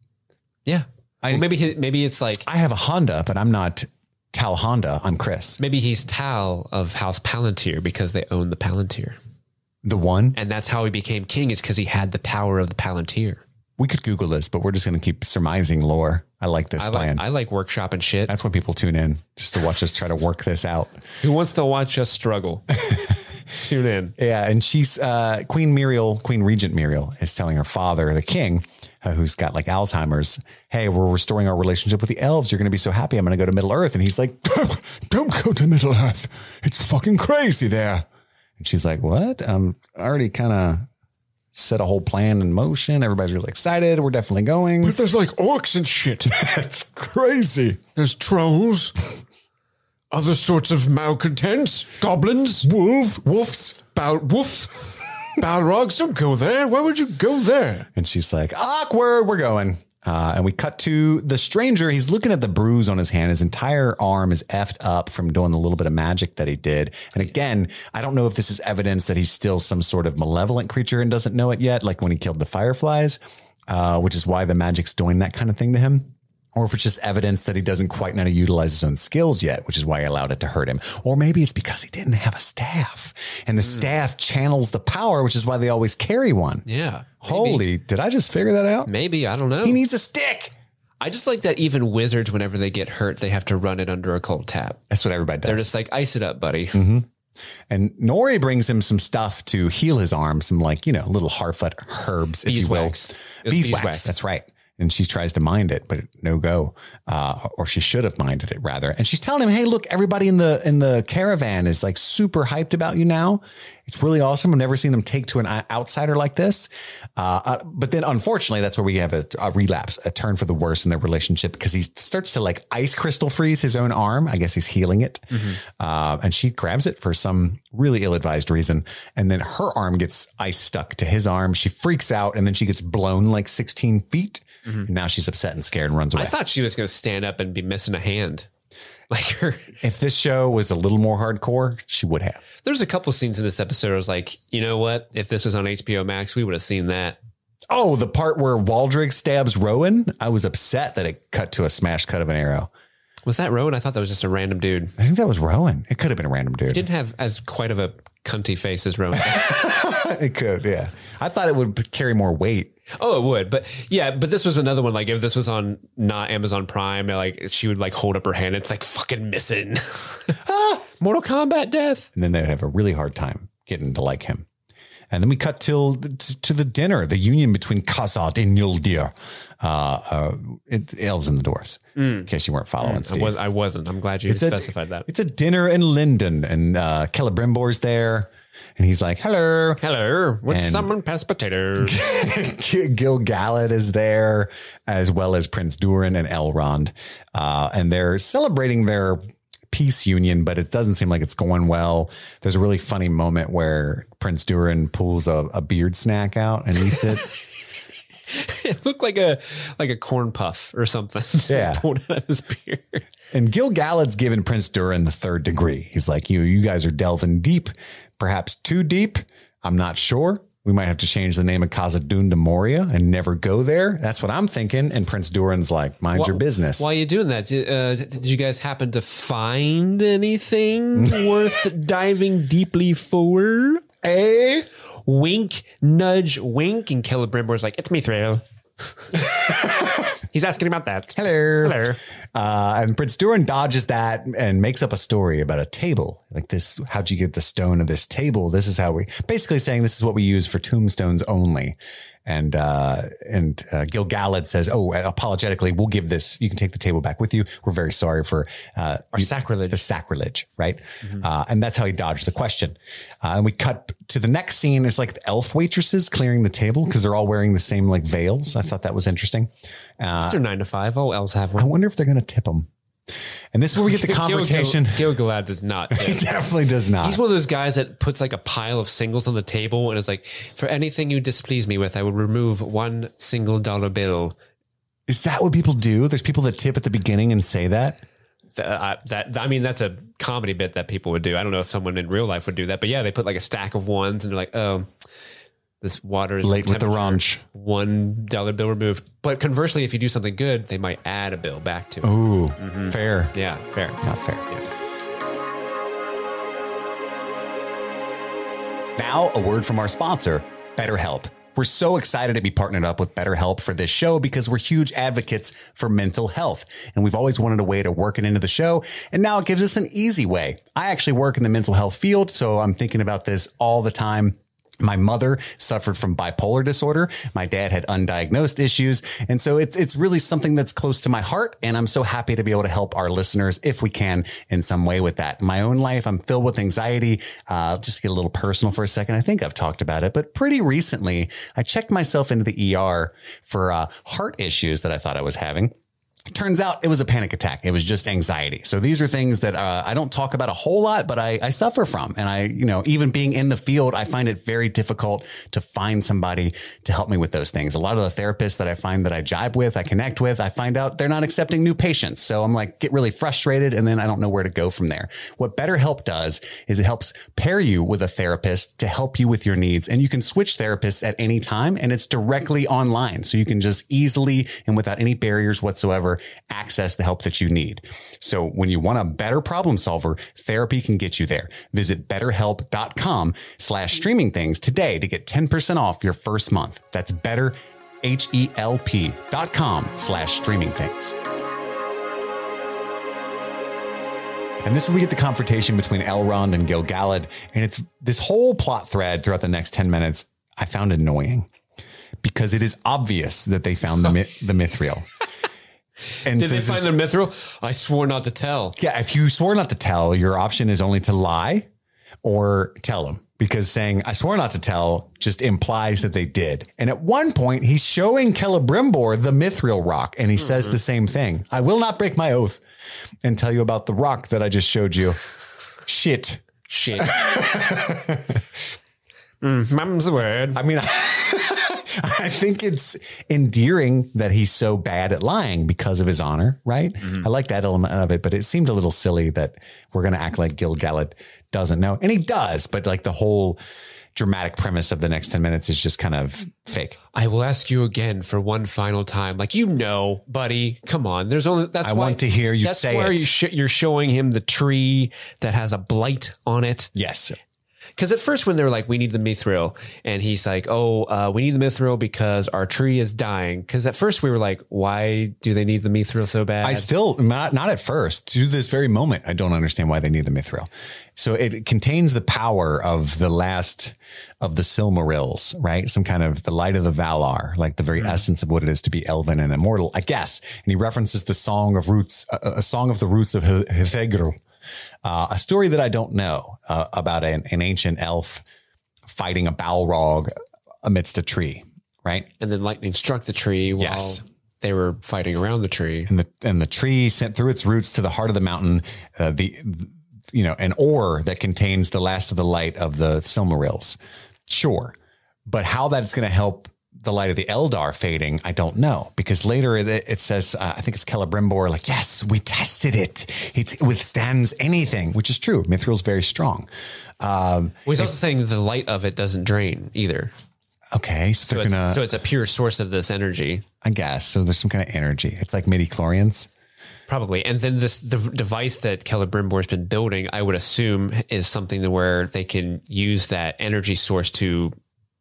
Yeah. I, well, maybe he, maybe it's like, I have a Honda, but I'm not Tal Honda. I'm Chris. Maybe he's Tal of House Palantir because they own the Palantir. The one? And that's how he became king, is because he had the power of the Palantir. We could Google this, but we're just going to keep surmising lore. I like this I plan. Like, I like workshop and shit. That's why people tune in, just to watch us try to work this out. Who wants to watch us struggle? Tune in. Yeah. And she's, uh, Queen Muriel, Queen Regent Muriel is telling her father, the king, uh, who's got like Alzheimer's, hey, we're restoring our relationship with the elves. You're going to be so happy. I'm going to go to Middle Earth. And he's like, don't go to Middle Earth. It's fucking crazy there. And she's like, what? I'm already kind of set a whole plan in motion. Everybody's really excited. We're definitely going. But there's like orcs and shit. That's crazy. There's trolls, other sorts of malcontents, goblins, wolf, wolves, Bal- wolves, Balrogs. Don't go there. Why would you go there? And she's like, awkward. We're going. Uh, and we cut to the stranger. He's looking at the bruise on his hand. His entire arm is effed up from doing the little bit of magic that he did. And again, I don't know if this is evidence that he's still some sort of malevolent creature and doesn't know it yet, like when he killed the fireflies, uh, which is why the magic's doing that kind of thing to him. or if it's just evidence that he doesn't quite know how to utilize his own skills yet, which is why he allowed it to hurt him. Or maybe it's because he didn't have a staff and the mm. staff channels the power, which is why they always carry one. Yeah. Maybe. Holy, did I just figure that out? Maybe. I don't know. He needs a stick. I just like that even wizards, whenever they get hurt, they have to run it under a cold tap. That's what everybody does. They're just like, ice it up, buddy. Mm-hmm. And Nori brings him some stuff to heal his arm, some like, you know, little Harfoot herbs, if you will. Beeswax. Beeswax. Beeswax. That's right. And she tries to mind it, but no go. Uh, or she should have minded it rather. And she's telling him, hey, look, everybody in the in the caravan is like super hyped about you now. It's really awesome. I've never seen them take to an outsider like this. Uh, uh, but then unfortunately, that's where we have a, a relapse, a turn for the worse in their relationship, because he starts to like ice crystal freeze his own arm. I guess he's healing it. Mm-hmm. Uh, and she grabs it for some really ill-advised reason. And then her arm gets ice stuck to his arm. She freaks out and then she gets blown like sixteen feet. Mm-hmm. And now she's upset and scared and runs away. I thought she was going to stand up and be missing a hand. Like her. If this show was a little more hardcore, she would have. There's a couple scenes in this episode where I was like, you know what? If this was on H B O Max, we would have seen that. Oh, the part where Waldrig stabs Rowan. I was upset that it cut to a smash cut of an arrow. Was that Rowan? I thought that was just a random dude. I think that was Rowan. It could have been a random dude. He didn't have as quite of a cunty face as Rowan. It could, yeah. I thought it would carry more weight. Oh, it would. But yeah, but this was another one. Like if this was on not Amazon Prime, like she would like hold up her hand. It's like fucking missing. ah, Mortal Kombat death. And then they'd have a really hard time getting to like him. And then we cut till to the dinner, the union between Khazad and Yuldir. Uh, uh, it, elves and the dwarves, mm. in case you weren't following, mm, Steve. I, was, I wasn't. I'm glad you it's specified a, that. It's a dinner in Linden, and uh, Celebrimbor's there. And he's like, hello. Hello. Would and someone pass potatoes? Gil Galad is there, as well as Prince Durin and Elrond. Uh, and they're celebrating their peace union, but it doesn't seem like it's going well. There's a really funny moment where Prince Durin pulls a, a beard snack out and eats it. It looked like a like a corn puff or something. Yeah. Pulled out of his beard. And Gil Galad's given Prince Durin the third degree. He's like, you, you guys are delving deep. Perhaps too deep. I'm not sure. We might have to change the name of Khazad-dûm to Moria and never go there. That's what I'm thinking. And Prince Durin's like, mind well, your business. While you're doing that, uh, did you guys happen to find anything worth diving deeply for? Eh? Wink, nudge, wink. And Celebrimbor's like, it's me, Thrail. He's asking about that. Hello. Hello. Uh, and Prince Durin dodges that and makes up a story about a table. Like this, how'd you get the stone of this table? This is how we, basically saying this is what we use for tombstones only. And, uh, and, uh, Gil Galad says, oh, apologetically, we'll give this, you can take the table back with you. We're very sorry for, uh, our you, sacrilege, the sacrilege. Right. Mm-hmm. Uh, and that's how he dodged the question. Uh, and we cut to the next scene. It's like the elf waitresses clearing the table because they're all wearing the same like veils. I thought that was interesting. Uh, These are nine to five. All elves have one. I wonder if they're going to tip them. And this is where we get the confrontation. Gil, Gil Galad does not. He definitely does not. He's one of those guys that puts like a pile of singles on the table and is like, for anything you displease me with, I will remove one single dollar bill. Is that what people do? There's people that tip at the beginning and say that? Uh, that I mean, that's a comedy bit that people would do. I don't know if someone in real life would do that, but yeah, they put like a stack of ones and they're like, oh, this water is late with the ranch. One dollar bill removed. But conversely, if you do something good, they might add a bill back to it. Ooh, mm-hmm. Fair. Yeah, fair. Not fair. Yeah. Now, a word from our sponsor, BetterHelp. We're so excited to be partnered up with BetterHelp for this show because we're huge advocates for mental health. And we've always wanted a way to work it into the show. And now it gives us an easy way. I actually work in the mental health field, so I'm thinking about this all the time. My mother suffered from bipolar disorder. My dad had undiagnosed issues. And so it's it's really something that's close to my heart. And I'm so happy to be able to help our listeners if we can in some way with that. In my own life, I'm filled with anxiety. Uh, just get a little personal for a second. I think I've talked about it, but pretty recently, I checked myself into the E R for uh, heart issues that I thought I was having. It turns out it was a panic attack. It was just anxiety. So these are things that uh, I don't talk about a whole lot, but I, I suffer from. And I, you know, even being in the field, I find it very difficult to find somebody to help me with those things. A lot of the therapists that I find that I jibe with, I connect with, I find out they're not accepting new patients. So I'm like, get really frustrated. And then I don't know where to go from there. What BetterHelp does is it helps pair you with a therapist to help you with your needs. And you can switch therapists at any time. And it's directly online. So you can just easily and without any barriers whatsoever solver access the help that you need. So when you want a better problem solver, therapy can get you there. Visit betterhelp.com slash streaming things today to get ten percent off your first month. That's better, H-E-L-P dot com slash streaming things. And this is where we get the confrontation between Elrond and Gil-galad. And it's this whole plot thread throughout the next ten minutes I found annoying because it is obvious that they found the, the Mithril. And did they find the Mithril? I swore not to tell. Yeah, if you swore not to tell, your option is only to lie or tell them. Because saying, I swore not to tell just implies that they did. And at one point, he's showing Celebrimbor the Mithril rock. And he mm-hmm. says the same thing. I will not break my oath and tell you about the rock that I just showed you. Shit. Shit. mm, mum's the word. I mean, I, I think it's endearing that he's so bad at lying because of his honor, right? Mm-hmm. I like that element of it, but it seemed a little silly that we're going to act like Gil-galad doesn't know. And he does, but like the whole dramatic premise of the next ten minutes is just kind of fake. I will ask you again for one final time. Like, you know, buddy, come on. There's only, that's I why, want to hear you that's say where it. You sh- you're showing him the tree that has a blight on it. Yes. Because at first when they were like, we need the Mithril, and he's like, oh, uh, we need the Mithril because our tree is dying. Because at first we were like, why do they need the Mithril so bad? I still, not, not at first, to this very moment, I don't understand why they need the Mithril. So it contains the power of the last of the Silmarils, right? Some kind of the light of the Valar, like the very mm-hmm. essence of what it is to be elven and immortal, I guess. And he references the song of roots, a, a song of the roots of Hithegirl. Uh, a story that I don't know uh, about an, an ancient elf fighting a Balrog amidst a tree, right? And then lightning struck the tree while yes. they were fighting around the tree. And the and the tree sent through its roots to the heart of the mountain, uh, the you know, an ore that contains the last of the light of the Silmarils. Sure. But how that's going to help the light of the Eldar fading, I don't know, because later it, it says, uh, I think it's Celebrimbor, like, yes, we tested it. It withstands anything, which is true. Mithril's very strong. Um, well, he's also saying the light of it doesn't drain either. Okay. So, so, they're it's, gonna, so it's a pure source of this energy. I guess. So there's some kind of energy. It's like midi-chlorians. Probably. And then this, the device that Celebrimbor's been building, I would assume is something where they can use that energy source to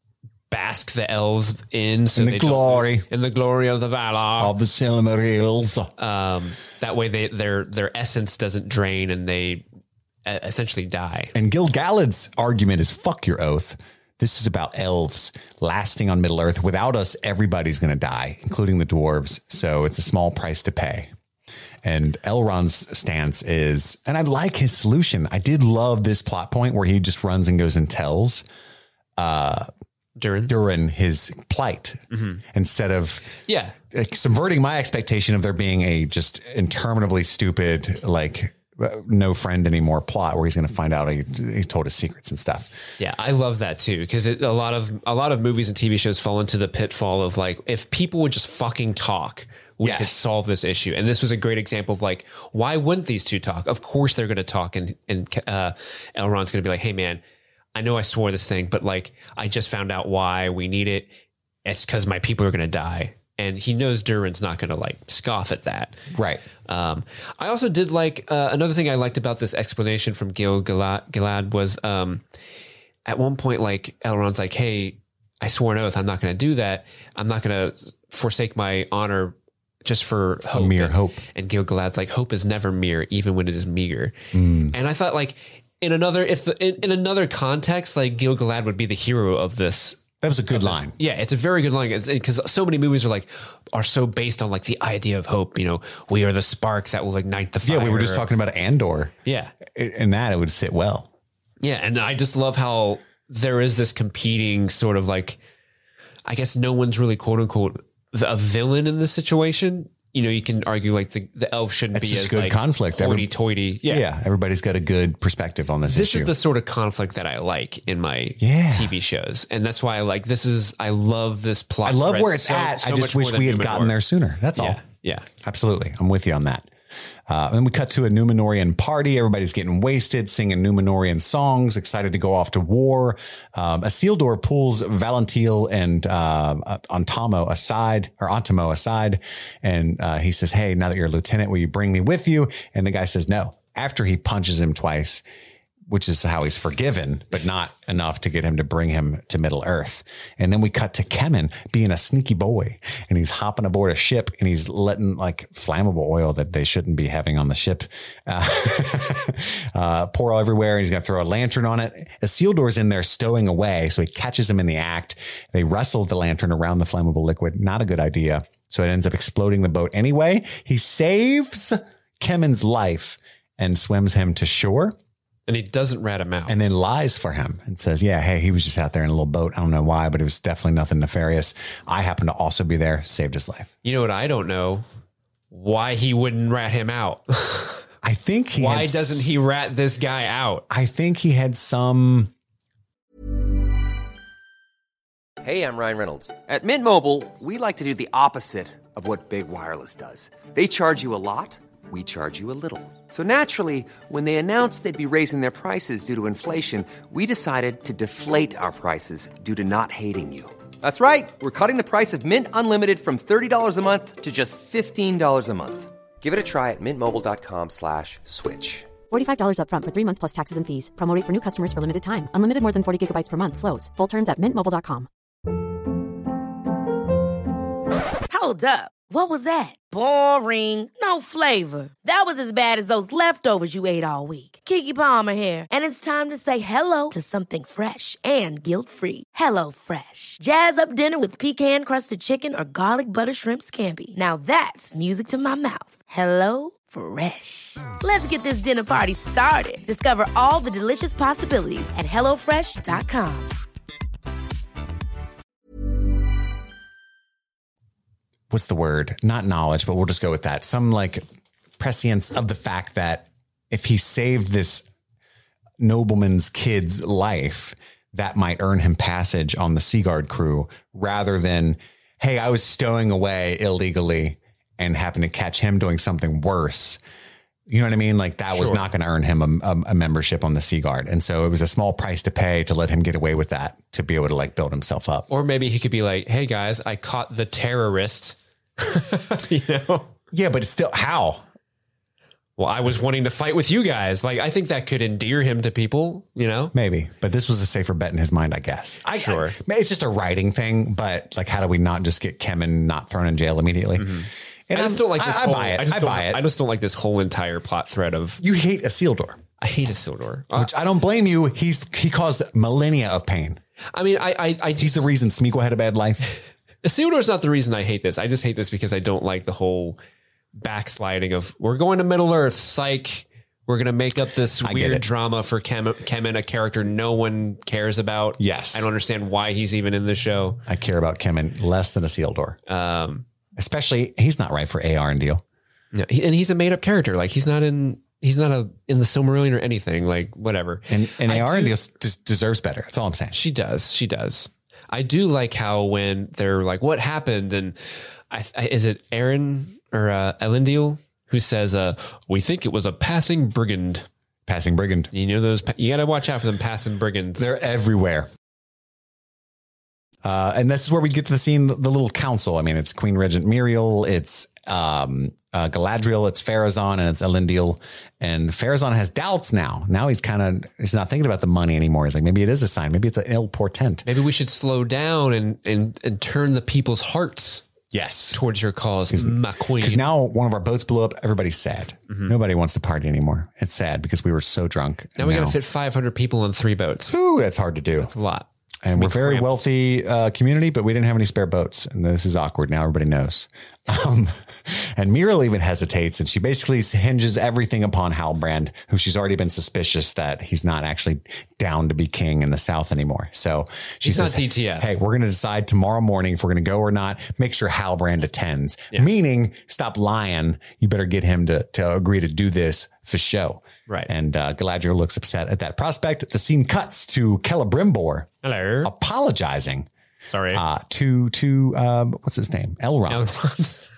bask the elves in, so in the they glory, don't, in the glory of the Valar of the Silmarils. Um, that way, they their their essence doesn't drain, and they uh, essentially die. And Gil-galad's argument is, "Fuck your oath. This is about elves lasting on Middle Earth. Without us, everybody's going to die, including the dwarves. So it's a small price to pay." And Elrond's stance is, and I like his solution. I did love this plot point where he just runs and goes and tells. Uh, Durin. Durin his plight mm-hmm. instead of yeah like, subverting my expectation of there being a just interminably stupid, like no friend anymore plot where he's going to find out he, he told his secrets and stuff. Yeah, I love that too, because a lot of a lot of movies and T V shows fall into the pitfall of like, if people would just fucking talk, we yes. could solve this issue. And this was a great example of like, why wouldn't these two talk? Of course they're going to talk, and and uh, Elrond's going to be like, hey man, I know I swore this thing, but like, I just found out why we need it. It's because my people are going to die. And he knows Durin's not going to like scoff at that. Right. Um, I also did like, uh, another thing I liked about this explanation from Gil-galad was, um, at one point, like Elrond's like, hey, I swore an oath. I'm not going to do that. I'm not going to forsake my honor just for hope. A mere and, hope. And Gil-galad's like, hope is never mere, even when it is meager. Mm. And I thought like, In another, if the, in, in another context, like Gil-galad would be the hero of this. That was a good line. Yeah, it's a very good line, because so many movies are like are so based on like the idea of hope. You know, we are the spark that will ignite the fire. Yeah, we were just talking about Andor. Yeah, in that it would sit well. Yeah, and I just love how there is this competing sort of like, I guess no one's really quote unquote a villain in this situation. You know, you can argue like the, the elf shouldn't That's be as good like conflict. hoity-toity. Yeah. yeah, everybody's got a good perspective on this, this issue. This is the sort of conflict that I like in my yeah. T V shows, and that's why I like this. Is I love this plot. I love where it's so, at. so I just wish we had gotten there sooner. That's yeah. all. Yeah, absolutely. I'm with you on that. Uh, and we cut to a Numenorian party. Everybody's getting wasted, singing Numenorian songs, excited to go off to war. Um, Isildur pulls Valentil and uh, Antamo aside, or Antamo aside, and uh, he says, "Hey, now that you're a lieutenant, will you bring me with you?" And the guy says no. After he punches him twice, which is how he's forgiven, but not enough to get him to bring him to Middle Earth. And then we cut to Kemen being a sneaky boy, and he's hopping aboard a ship and he's letting like flammable oil that they shouldn't be having on the ship uh, uh, pour all everywhere. And he's going to throw a lantern on it. Isildur's in there stowing away. So he catches him in the act. They wrestle the lantern around the flammable liquid. Not a good idea. So it ends up exploding the boat anyway. He saves Kemen's life and swims him to shore. And he doesn't rat him out. And then lies for him and says, yeah, hey, he was just out there in a little boat. I don't know why, but it was definitely nothing nefarious. I happened to also be there, saved his life. You know what I don't know? Why he wouldn't rat him out. I think he Why had, doesn't he rat this guy out? I think he had some... Hey, I'm Ryan Reynolds. At Mint Mobile, we like to do the opposite of what Big Wireless does. They charge you a lot. We charge you a little. So naturally, when they announced they'd be raising their prices due to inflation, we decided to deflate our prices due to not hating you. That's right. We're cutting the price of Mint Unlimited from thirty dollars a month to just fifteen dollars a month. Give it a try at mintmobile.com slash switch. forty-five dollars up front for three months plus taxes and fees. Promo rate for new customers for limited time. Unlimited more than forty gigabytes per month. Slows full terms at mint mobile dot com. Hold up. What was that? Boring. No flavor. That was as bad as those leftovers you ate all week. Keke Palmer here, and it's time to say hello to something fresh and guilt-free. Hello Fresh. Jazz up dinner with pecan-crusted chicken or garlic butter shrimp scampi. Now that's music to my mouth. Hello Fresh. Let's get this dinner party started. Discover all the delicious possibilities at hello fresh dot com. What's the word? Not knowledge, but we'll just go with that. Some like prescience of the fact that if he saved this nobleman's kid's life, that might earn him passage on the Seaguard crew rather than, hey, I was stowing away illegally and happened to catch him doing something worse. You know what I mean? Like that sure. was not going to earn him a, a, a membership on the Seaguard. And so it was a small price to pay to let him get away with that, to be able to like build himself up. Or maybe he could be like, hey guys, I caught the terrorist. You know? Yeah, but it's still how? Well, I was wanting to fight with you guys. Like, I think that could endear him to people, you know? Maybe, but this was a safer bet in his mind, I guess. I, sure. I, it's just a writing thing, but like, how do we not just get Kemen not thrown in jail immediately? Mm-hmm. And I just I'm, don't like this I, whole, I buy it. I, just I don't, buy it. I just don't like this whole entire plot thread of... You hate Isildur. I hate Isildur. Which I don't blame you. He's He caused millennia of pain. I mean, I... I, I just, He's the reason Smeagol had a bad life. Isildur's not the reason I hate this. I just hate this because I don't like the whole backsliding of, we're going to Middle Earth, psych. We're going to make up this weird drama for Kem- Kemen, a character no one cares about. Yes. I don't understand why he's even in the show. I care about Kemen less than Isildur. Um, Especially, he's not right for A R and Deal. Yeah, he, and he's a made up character. Like he's not in, he's not a in the Silmarillion or anything. Like whatever. And, and A R and Deal just deserves better. That's all I'm saying. She does. She does. I do like how when they're like, "What happened?" and I, I, is it Aaron or uh, Elendil who says, uh, "We think it was a passing brigand." Passing brigand. You know those. You got to watch out for them passing brigands. They're everywhere. Uh, and this is where we get to the scene, the, the little council. I mean, it's Queen Regent Muriel, it's um, uh, Galadriel, it's Pharazôn, and it's Elendil. And Pharazôn has doubts now. Now he's kind of, he's not thinking about the money anymore. He's like, maybe it is a sign. Maybe it's an ill portent. Maybe we should slow down and and and turn the people's hearts. Yes. Towards your cause, my queen. Because now one of our boats blew up. Everybody's sad. Mm-hmm. Nobody wants to party anymore. It's sad because we were so drunk. Now we got to fit five hundred people on three boats. Ooh, that's hard to do. That's a lot. And we're a very wealthy uh, community, but we didn't have any spare boats. And this is awkward. Now everybody knows. Um, and Muriel even hesitates. And she basically hinges everything upon Halbrand, who she's already been suspicious that he's not actually down to be king in the South anymore. So she he's says, not D T F. Hey, we're going to decide tomorrow morning if we're going to go or not. Make sure Halbrand attends. Yeah. Meaning, stop lying. You better get him to, to agree to do this for show. Right. And uh, Galadriel looks upset at that prospect. The scene cuts to Celebrimbor. Hello. Apologizing. Sorry. Uh, to, to um, what's his name? Elrond. Elrond.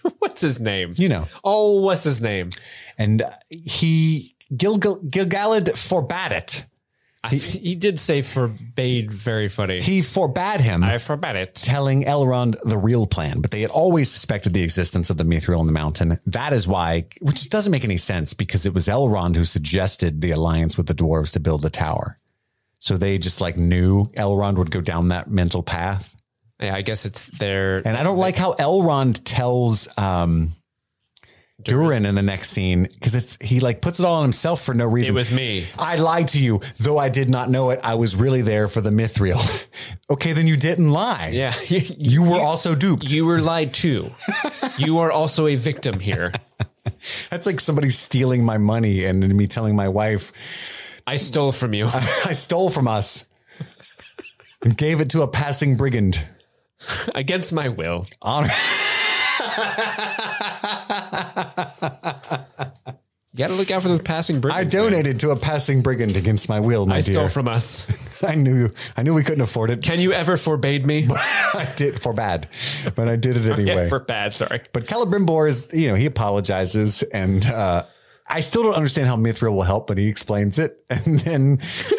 What's his name? You know. Oh, what's his name? And he, Gilgal, Gilgalad forbade it. He, he did say forbade, very funny. He forbade him. I forbade it. Telling Elrond the real plan, but they had always suspected the existence of the Mithril in the mountain. That is why, which doesn't make any sense because it was Elrond who suggested the alliance with the dwarves to build the tower. So they just like knew Elrond would go down that mental path. Yeah, I guess it's their. And I don't like how Elrond tells, um, Durin in the next scene because it's he like puts it all on himself for no reason. It was me. I lied to you, though I did not know it. I was really there for the Mithril. Okay, then you didn't lie. Yeah, you, you were also duped. You were lied to. You are also a victim here. That's like somebody stealing my money and me telling my wife, "I stole from you. I, I stole from us and gave it to a passing brigand against my will." Honor. You got to look out for those passing brigands. I donated man. to a passing brigand against my will, my I dear. stole from us. I knew I knew we couldn't afford it. Can you ever forbade me? I did for bad, but I did it anyway. Yeah, for bad, sorry. But Celebrimbor is, you know, he apologizes, and uh, I still don't understand how Mithril will help, but he explains it, and then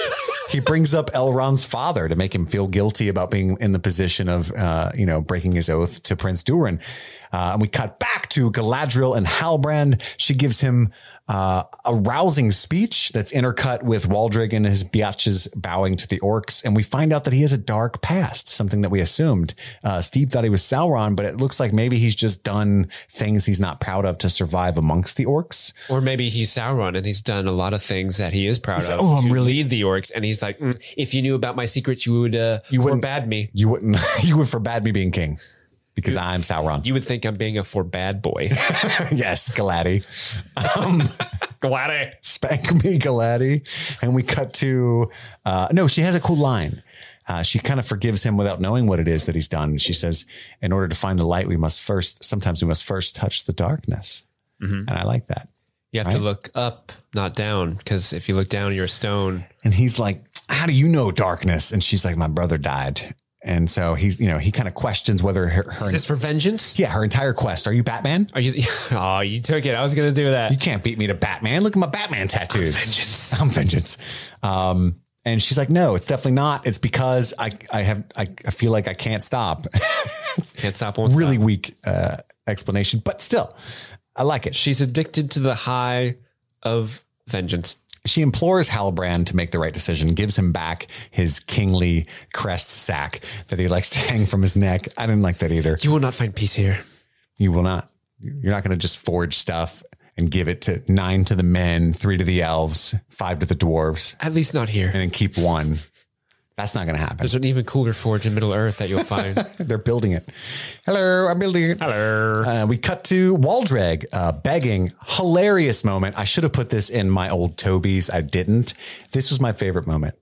he brings up Elrond's father to make him feel guilty about being in the position of, uh, you know, breaking his oath to Prince Durin. Uh, and we cut back to Galadriel and Halbrand. She gives him uh, a rousing speech that's intercut with Waldreg and his biatches bowing to the orcs. And we find out that he has a dark past, something that we assumed. Uh, Steve thought he was Sauron, but it looks like maybe he's just done things he's not proud of to survive amongst the orcs. Or maybe he's Sauron and he's done a lot of things that he is proud he's, of oh, I'm to really, lead the orcs. And he's like, mm, if you knew about my secrets, you would uh, you forbade me. You wouldn't. You would forbade me being king. Because I'm Sauron. You would think I'm being a forbad boy. Yes, Galaddy. Um, Galaddy. Spank me, Galaddy. And we cut to, uh, no, she has a cool line. Uh, she kind of forgives him without knowing what it is that he's done. She says, in order to find the light, we must first, sometimes we must first touch the darkness. Mm-hmm. And I like that. You have right? to look up, not down. Because if you look down, you're a stone. And he's like, how do you know darkness? And she's like, my brother died. And so he's, you know, he kind of questions whether her, her is this for vengeance? Yeah, her entire quest. Are you Batman? Are you? Oh, you took it. I was going to do that. You can't beat me to Batman. Look at my Batman tattoos. I'm vengeance. I'm vengeance. Um, and she's like, no, it's definitely not. It's because I, I have, I, I feel like I can't stop. Can't stop. Won't really stop. weak uh, explanation, but still, I like it. She's addicted to the high of vengeance. She implores Halbrand to make the right decision, gives him back his kingly crest sack that he likes to hang from his neck. I didn't like that either. You will not find peace here. You will not. You're not going to just forge stuff and give it to nine to the men, three to the elves, five to the dwarves. At least not here. And then keep one. That's not going to happen. There's an even cooler forge in Middle Earth that you'll find. They're building it. Hello, I'm building it. Hello. Uh, we cut to Waldreg uh, begging. Hilarious moment. I should have put this in my old Toby's. I didn't. This was my favorite moment.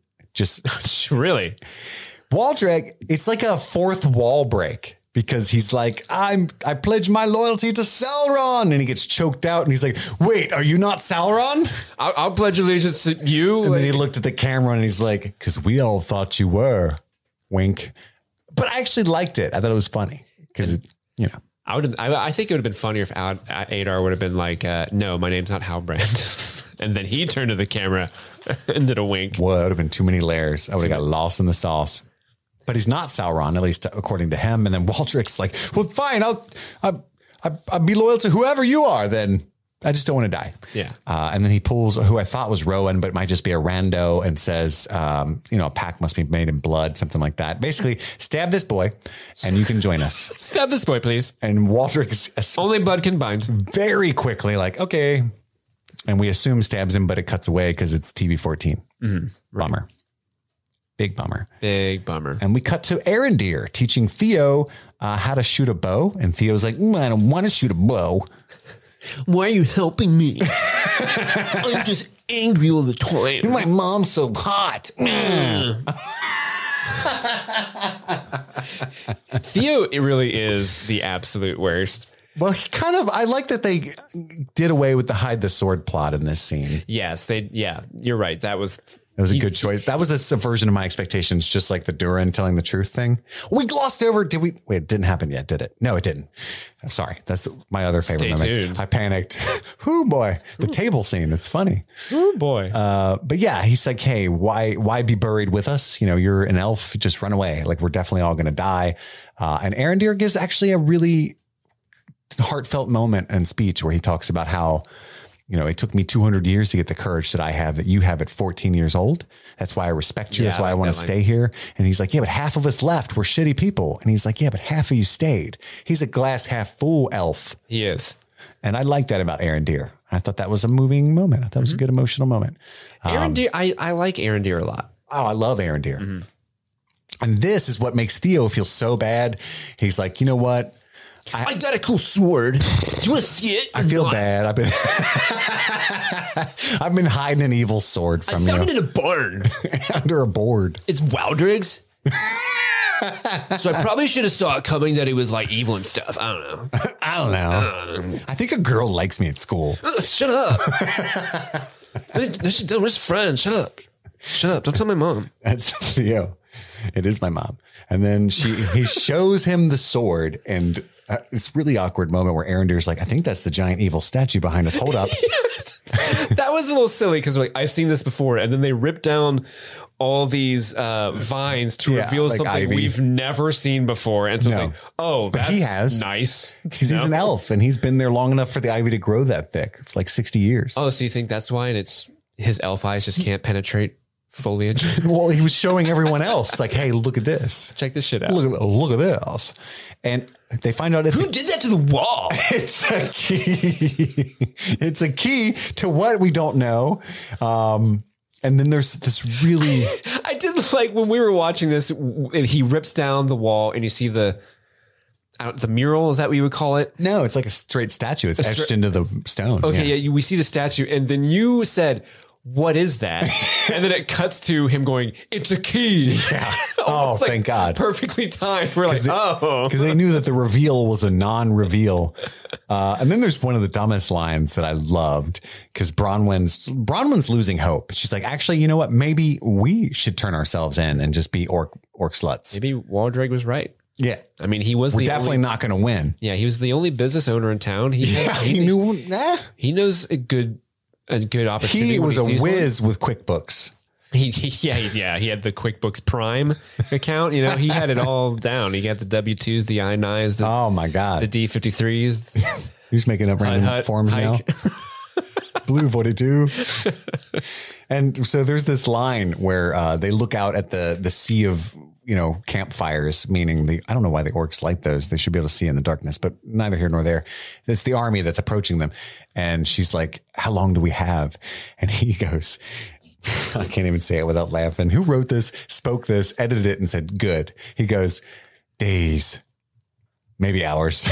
Just really. Waldreg, it's like a fourth wall break. Because he's like, I'm, I pledge my loyalty to Sauron. And he gets choked out and he's like, wait, are you not Sauron? I'll, I'll pledge allegiance to you. And then he looked at the camera and he's like, because we all thought you were. Wink. But I actually liked it. I thought it was funny because, you know. I would. I, I think it would have been funnier if Ad, Adar would have been like, uh, no, my name's not Halbrand. And then he turned to the camera and did a wink. Well, it would have been too many layers. I would have got lost in the sauce. But he's not Sauron, at least according to him. And then Waldreg's like, well, fine, I'll, I'll, I'll be loyal to whoever you are. Then I just don't want to die. Yeah. Uh, and then he pulls who I thought was Rowan, but it might just be a rando and says, um, you know, a pact must be made in blood, something like that. Basically, stab this boy and you can join us. Stab this boy, please. And Waldreg's only blood can bind. Very quickly, like, okay. And we assume stabs him, but it cuts away because it's T V fourteen. Mm-hmm. Bummer. Big bummer. Big bummer. And we cut to Arondir teaching Theo uh, how to shoot a bow. And Theo's like, mm, I don't want to shoot a bow. Why are you helping me? I'm just angry all the time. My mom's so hot. Theo, it really is the absolute worst. Well, he kind of, I like that they did away with the hide the sword plot in this scene. Yes, they, yeah, you're right. That was It was a good choice. That was a subversion of my expectations, just like the Durin telling the truth thing. We glossed over. Did we? Wait, it didn't happen yet, did it? No, it didn't. I'm sorry. That's the, my other favorite Stay moment. tuned. I panicked. Whoo boy. The Ooh. table scene. It's funny. Oh boy. Uh, but yeah, he's like, hey, why, why be buried with us? You know, you're an elf. Just run away. Like we're definitely all going to die. Uh, and Arondir gives actually a really heartfelt moment and speech where he talks about how, you know, it took me two hundred years to get the courage that I have, that you have at fourteen years old. That's why I respect you. Yeah, That's why I, like I want to stay line. here. And he's like, yeah, but half of us left. We're shitty people. And he's like, yeah, but half of you stayed. He's a glass half full elf. He is. And I like that about Arondir. I thought that was a moving moment. I thought it was mm-hmm. a good emotional moment. Um, Arondir, I, I like Arondir a lot. Oh, I love Arondir. Mm-hmm. And this is what makes Theo feel so bad. He's like, you know what? I, I got a cool sword. Do you want to see it? I feel bad. I've been I've been hiding an evil sword from you. I found it in a barn. Under a board. It's Waldrig's. So I probably should have saw it coming that it was like evil and stuff. I don't know. I don't know. I, don't know. I think a girl likes me at school. Uh, shut up. Where's friends? Shut up. Shut up. Don't tell my mom. That's Theo. It is my mom. And then she he shows him the sword, and uh, it's really awkward moment where Arondir's like, I think that's the giant evil statue behind us. Hold up. That was a little silly because like I've seen this before, and then they rip down all these uh, vines to yeah, reveal like something ivy. We've never seen before. And so no. it's like, oh, but that's he has. nice. Because he's an elf, and he's been there long enough for the ivy to grow that thick for like sixty years. Oh, so you think that's why? And it's his elf eyes just can't penetrate foliage. Well, he was showing everyone else like, hey, look at this. Check this shit out. Look at, look at this. And they find out it's who a, did that to the wall. It's a key. It's a key to what we don't know. Um, and then there's this really, I did like when we were watching this, he rips down the wall and you see the, uh, the mural. Is that what you would call it? No, it's like a straight statue. It's a etched stra- into the stone. Okay. Yeah. yeah you, we see the statue and then you said, what is that? And then it cuts to him going, it's a key. Yeah. Oh, like thank God. Perfectly timed. We're like, they, oh. Because they knew that the reveal was a non-reveal. Uh, and then there's one of the dumbest lines that I loved because Bronwyn's, Bronwyn's losing hope. She's like, actually, you know what? Maybe we should turn ourselves in and just be orc, orc sluts. Maybe Waldreg was right. Yeah. I mean, he was We're the definitely only, not going to win. Yeah. He was the only business owner in town. He, had, yeah, he, he knew. Eh. He knows a good a good opportunity. He was he a whiz one. with QuickBooks. He, he, yeah, yeah. He had the QuickBooks Prime account. You know, he had it all down. He got the W two's, the I nines. The, oh my God. The D fifty-threes. He's making up random hut, forms hike. now. Blue forty-two. And so there's this line where uh, they look out at the, the sea of, you know, campfires, meaning the, I don't know why the orcs light those. They should be able to see in the darkness, but neither here nor there. It's the army that's approaching them. And she's like, how long do we have? And he goes, I can't even say it without laughing. Who wrote this, spoke this, edited it and said, good. He goes, days, maybe hours.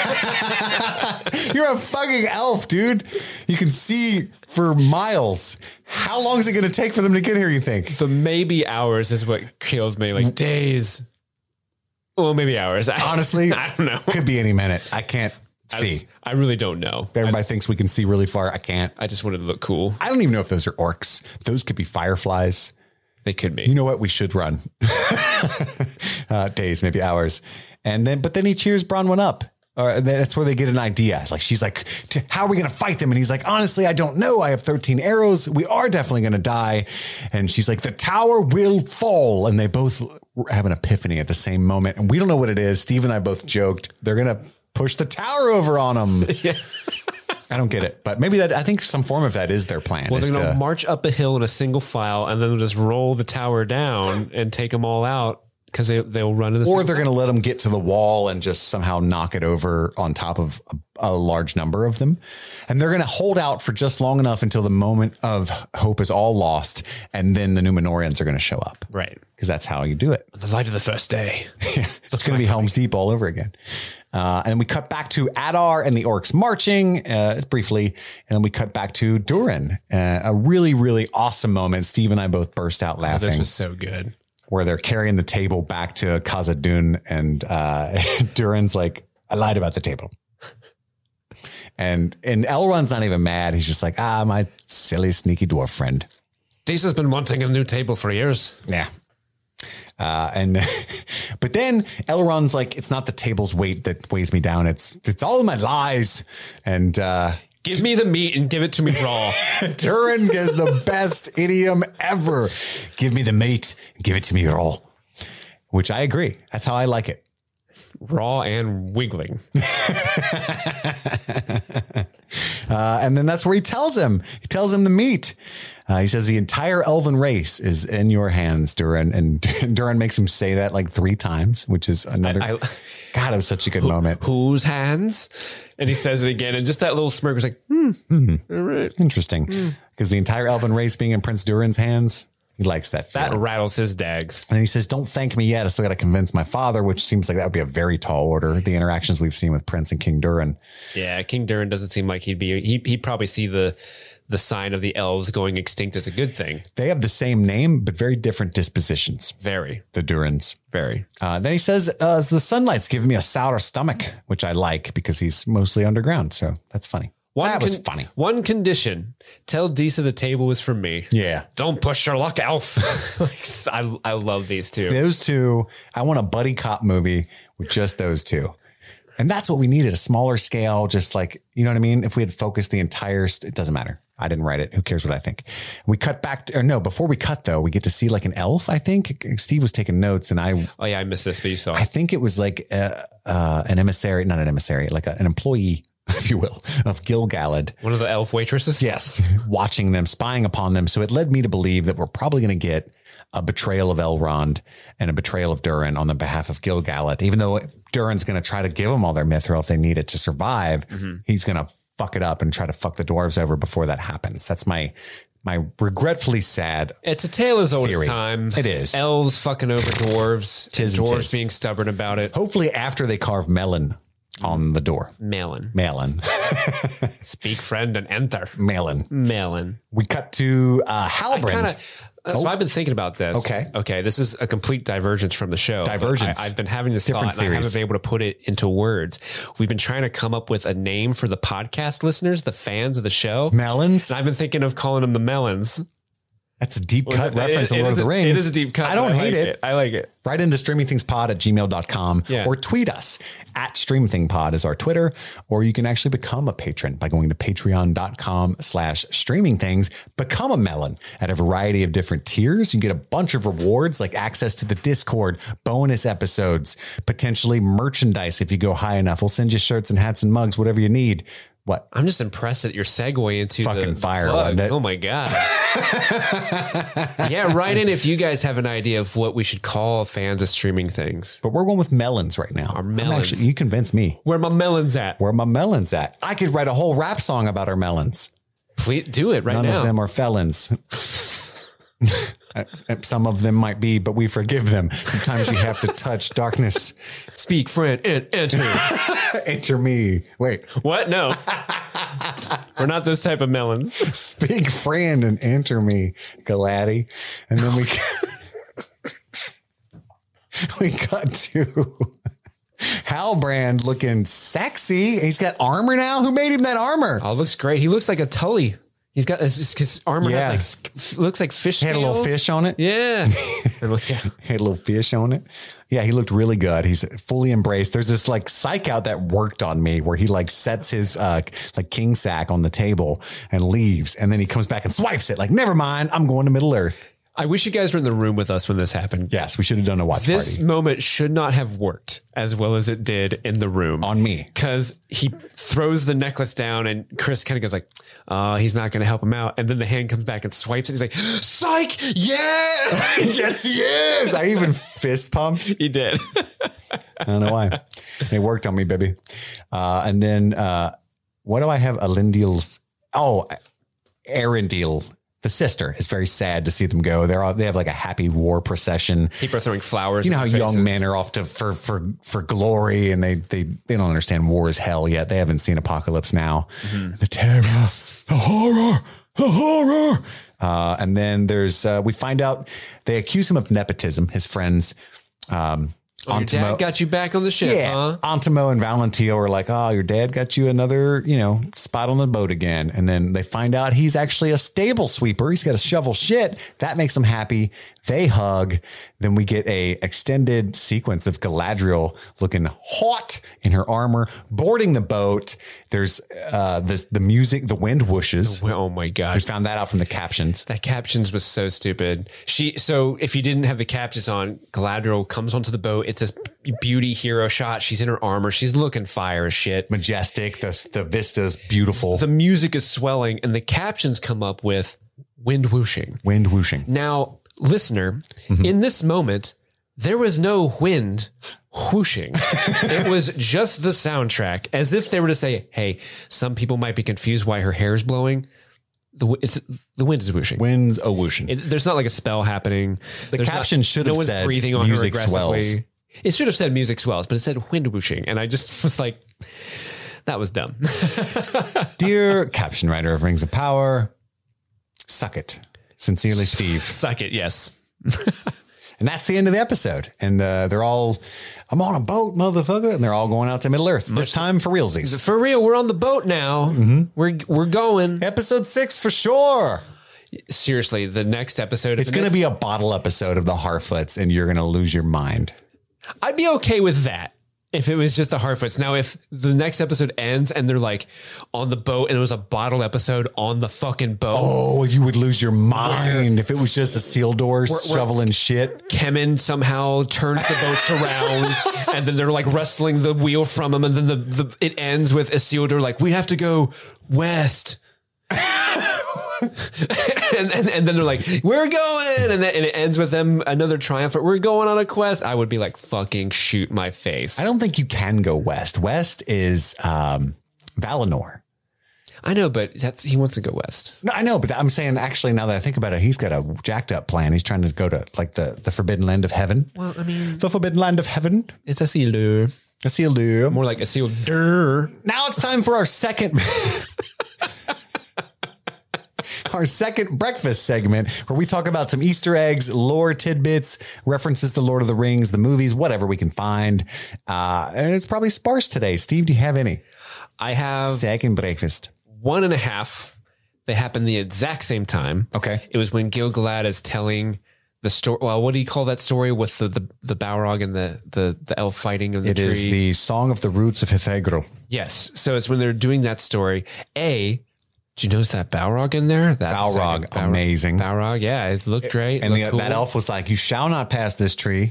You're a fucking elf, dude. You can see for miles. How long is it going to take for them to get here, you think? The maybe hours is what kills me. Like days. Well, maybe hours. Honestly, I don't know. Could be any minute. I can't I see. Was, I really don't know. Everybody just, thinks we can see really far. I can't. I just wanted to look cool. I don't even know if those are orcs. Those could be fireflies. They could be. You know what? We should run. uh, days, maybe hours. And then, but then he cheers Bronwyn up. Or that's where they get an idea. Like, she's like, how are we going to fight them? And he's like, honestly, I don't know. I have thirteen arrows. We are definitely going to die. And she's like, the tower will fall. And they both have an epiphany at the same moment. And we don't know what it is. Steve and I both joked. They're going to push the tower over on them. Yeah. I don't get it, but maybe that, I think some form of that is their plan. Well, they're going to march up a hill in a single file and then they'll just roll the tower down and take them all out. Because they, they'll run in the Or they're going to let them get to the wall and just somehow knock it over on top of a, a large number of them. And they're going to hold out for just long enough until the moment of hope is all lost. And then the Numenorians are going to show up. Right. Because that's how you do it. The light of the first day. Yeah, it's going to be Helm's Deep all over again. Uh, and we cut back to Adar and the orcs marching uh, briefly. And then we cut back to Durin. Uh, a really, really awesome moment. Steve and I both burst out laughing. Oh, this was so good. Where they're carrying the table back to Khazad-dûm and uh, Durin's like, I lied about the table. And and Elrond's not even mad. He's just like, ah, my silly, sneaky dwarf friend. Disa's been wanting a new table for years. Yeah. Uh, and but then Elrond's like, it's not the table's weight that weighs me down. It's it's all my lies. And uh, give me the meat and give it to me raw. Durin gives the best idiom ever. Give me the meat and give it to me raw. Which I agree. That's how I like it. Raw and wiggling. uh, and then that's where he tells him. He tells him the meat. Uh, he says the entire elven race is in your hands, Durin. And Durin makes him say that like three times, which is another. I, I, God, it was such a good who, moment. Whose hands? And he says it again. And just that little smirk was like, hmm, mm-hmm. all right. Interesting. Because mm. the entire elven race being in Prince Durin's hands, he likes that feeling. That rattles his dags. And he says, don't thank me yet. I still got to convince my father, which seems like that would be a very tall order. The interactions we've seen with Prince and King Durin. Yeah, King Durin doesn't seem like he'd be, he, he'd probably see the the sign of the elves going extinct as a good thing. They have the same name, but very different dispositions. Very. The Durins. Very. Uh, then he says, uh, the sunlight's giving me a sour stomach, which I like because he's mostly underground. So that's funny. One that con- was funny. One condition. Tell Disa the table was from me. Yeah. Don't push your luck, elf. I, I love these two. Those two. I want a buddy cop movie with just those two. And that's what we needed. A smaller scale. Just like, you know what I mean? If we had focused the entire, st- it doesn't matter. I didn't write it. Who cares what I think? We cut back to, or no, before we cut though, we get to see like an elf. I think Steve was taking notes and I, oh yeah, I missed this, but you saw it. I think it was like uh, uh, an emissary, not an emissary, like a, an employee, if you will, of Gil-galad. One of the elf waitresses? Yes. Watching them, spying upon them. So it led me to believe that we're probably going to get a betrayal of Elrond and a betrayal of Durin on the behalf of Gil-galad. Even though Durin's going to try to give them all their mithril if they need it to survive, mm-hmm. he's going to fuck it up and try to fuck the dwarves over before that happens. That's my my regretfully sad. It's a tale as old theory. as time. It is. Elves fucking over dwarves. Tis and dwarves tis. being stubborn about it. Hopefully after they carve Melon on the door. Melon. Melon. Speak, friend, and enter. Melon. Melon. We cut to uh, Halbrand. Kinda, uh, oh. So I've been thinking about this. Okay. Okay. This is a complete divergence from the show. Divergence. I, I've been having this Different thought and I haven't been able to put it into words. We've been trying to come up with a name for the podcast listeners, the fans of the show. Melons. And I've been thinking of calling them the Melons. That's a deep cut well, reference to Lord of the a, Rings. It is a deep cut. I don't I hate like it. it. I like it. Write into streamingthingspod at gmail dot com yeah. or tweet us at streamthingpod is our Twitter, or you can actually become a patron by going to patreon dot com slash streamingthings. Become a melon at a variety of different tiers. You get a bunch of rewards like access to the Discord, bonus episodes, potentially merchandise if you go high enough. We'll send you shirts and hats and mugs, whatever you need. What? I'm just impressed at your segue into fucking the fire. Wasn't it? Oh my God. Yeah. Write in if you guys have an idea of what we should call fans of streaming things. But we're going with melons right now. Our melons. Actually, you convinced me. Where my melons at? Where my melons at? I could write a whole rap song about our melons. Please do it right None now. None of them are felons. Some of them might be, but we forgive them. Sometimes you have to touch darkness. Speak, friend, and enter. Enter me. Wait. What? No. We're not those type of melons. Speak, friend, and enter me, Galaddy. And then we we got to Halbrand looking sexy. He's got armor now. Who made him that armor? Oh, looks great. He looks like a Tully. He's got his, his armor yeah. has like looks like fish. He had scales. a little fish on it. Yeah. Had a little fish on it. Yeah, he looked really good. He's fully embraced. There's this like psych out that worked on me where he like sets his uh like king sack on the table and leaves, and then he comes back and swipes it. Like, never mind, I'm going to Middle Earth. I wish you guys were in the room with us when this happened. Yes, we should have done a watch this party. moment should not have worked as well as it did in the room. On me. Because he throws the necklace down and Chris kind of goes like, uh, he's not going to help him out. And then the hand comes back and swipes it. He's like, psych, yeah. Yes, he is. I even fist pumped. He did. I don't know why. It worked on me, baby. Uh, and then uh, what do I have? Elendil's. Oh, Arendil. The sister is very sad to see them go. They're all, they have like a happy war procession. People are throwing flowers. You know how in their young faces. men are off to for for for glory, and they they they don't understand war is hell yet. They haven't seen Apocalypse Now. Mm-hmm. The terror, the horror, the horror. Uh, and then there's uh, we find out they accuse him of nepotism. His friends um, Oh, your Antimo, dad got you back on the ship, yeah, huh? Antimo and Valentio are like, oh, your dad got you another, you know, spot on the boat again. And then they find out he's actually a stable sweeper. He's got to shovel shit. That makes them happy. They hug. Then we get a extended sequence of Galadriel looking hot in her armor, boarding the boat. There's uh, the the music, the wind whooshes. Oh my god! We found that out from the captions. That captions was so stupid. She so if you didn't have the captions on, Galadriel comes onto the boat. It's this beauty hero shot. She's in her armor. She's looking fire as shit. Majestic. The the vista's beautiful. The music is swelling, and the captions come up with wind whooshing. Wind whooshing. Now, listener, mm-hmm. in this moment, there was no wind whooshing. It was just the soundtrack, as if they were to say, hey, some people might be confused why her hair is blowing. The it's the wind is whooshing. Wind's a whooshing. It, there's not like a spell happening. The there's caption not, should no have one's said breathing on music her aggressively. swells. It should have said music swells, but it said wind whooshing. And I just was like, that was dumb. Dear caption writer of Rings of Power, suck it. Sincerely, Steve. Suck it, yes. And that's the end of the episode. And uh, they're all, I'm on a boat, motherfucker. And they're all going out to Middle Earth. This time for realsies. For real, we're on the boat now. Mm-hmm. We're we're going. Episode six for sure. Seriously, the next episode. It's going to be a bottle episode of the Harfoots, and you're going to lose your mind. I'd be okay with that if it was just the Harfoots. Now, if the next episode ends and they're like on the boat and it was a bottle episode on the fucking boat. Oh, you would lose your mind where, if it was just a seal doors where, where shoveling shit. Kemen somehow turns the boats around and then they're like wrestling the wheel from him. And then the, the it ends with Isildur like, we have to go west. and, and and then they're like, we're going, and then and it ends with them another triumphant, we're going on a quest. I would be like, fucking shoot my face. I don't think you can go west. West is um Valinor. I know, but that's he wants to go west. No, I know, but I'm saying actually now that I think about it, he's got a jacked up plan. He's trying to go to like the the forbidden land of heaven. Well, I mean, the forbidden land of heaven. It's Isildur. Isildur. More like Isildur. Now it's time for our second Our second breakfast segment where we talk about some Easter eggs, lore tidbits, references to Lord of the Rings, the movies, whatever we can find. Uh, and it's probably sparse today. Steve, do you have any? I have second breakfast. One and a half. They happen the exact same time. Okay. It was when Gil-galad is telling the story. Well, what do you call that story with the, the, the Balrog and the, the, the elf fighting in the it tree? It is the Song of the Roots of Hithagro. Yes. So it's when they're doing that story. A, did you notice that Balrog in there? That's Balrog, Balrog, amazing. Balrog, yeah, it looked great. And looked the, cool. that elf was like, you shall not pass this tree.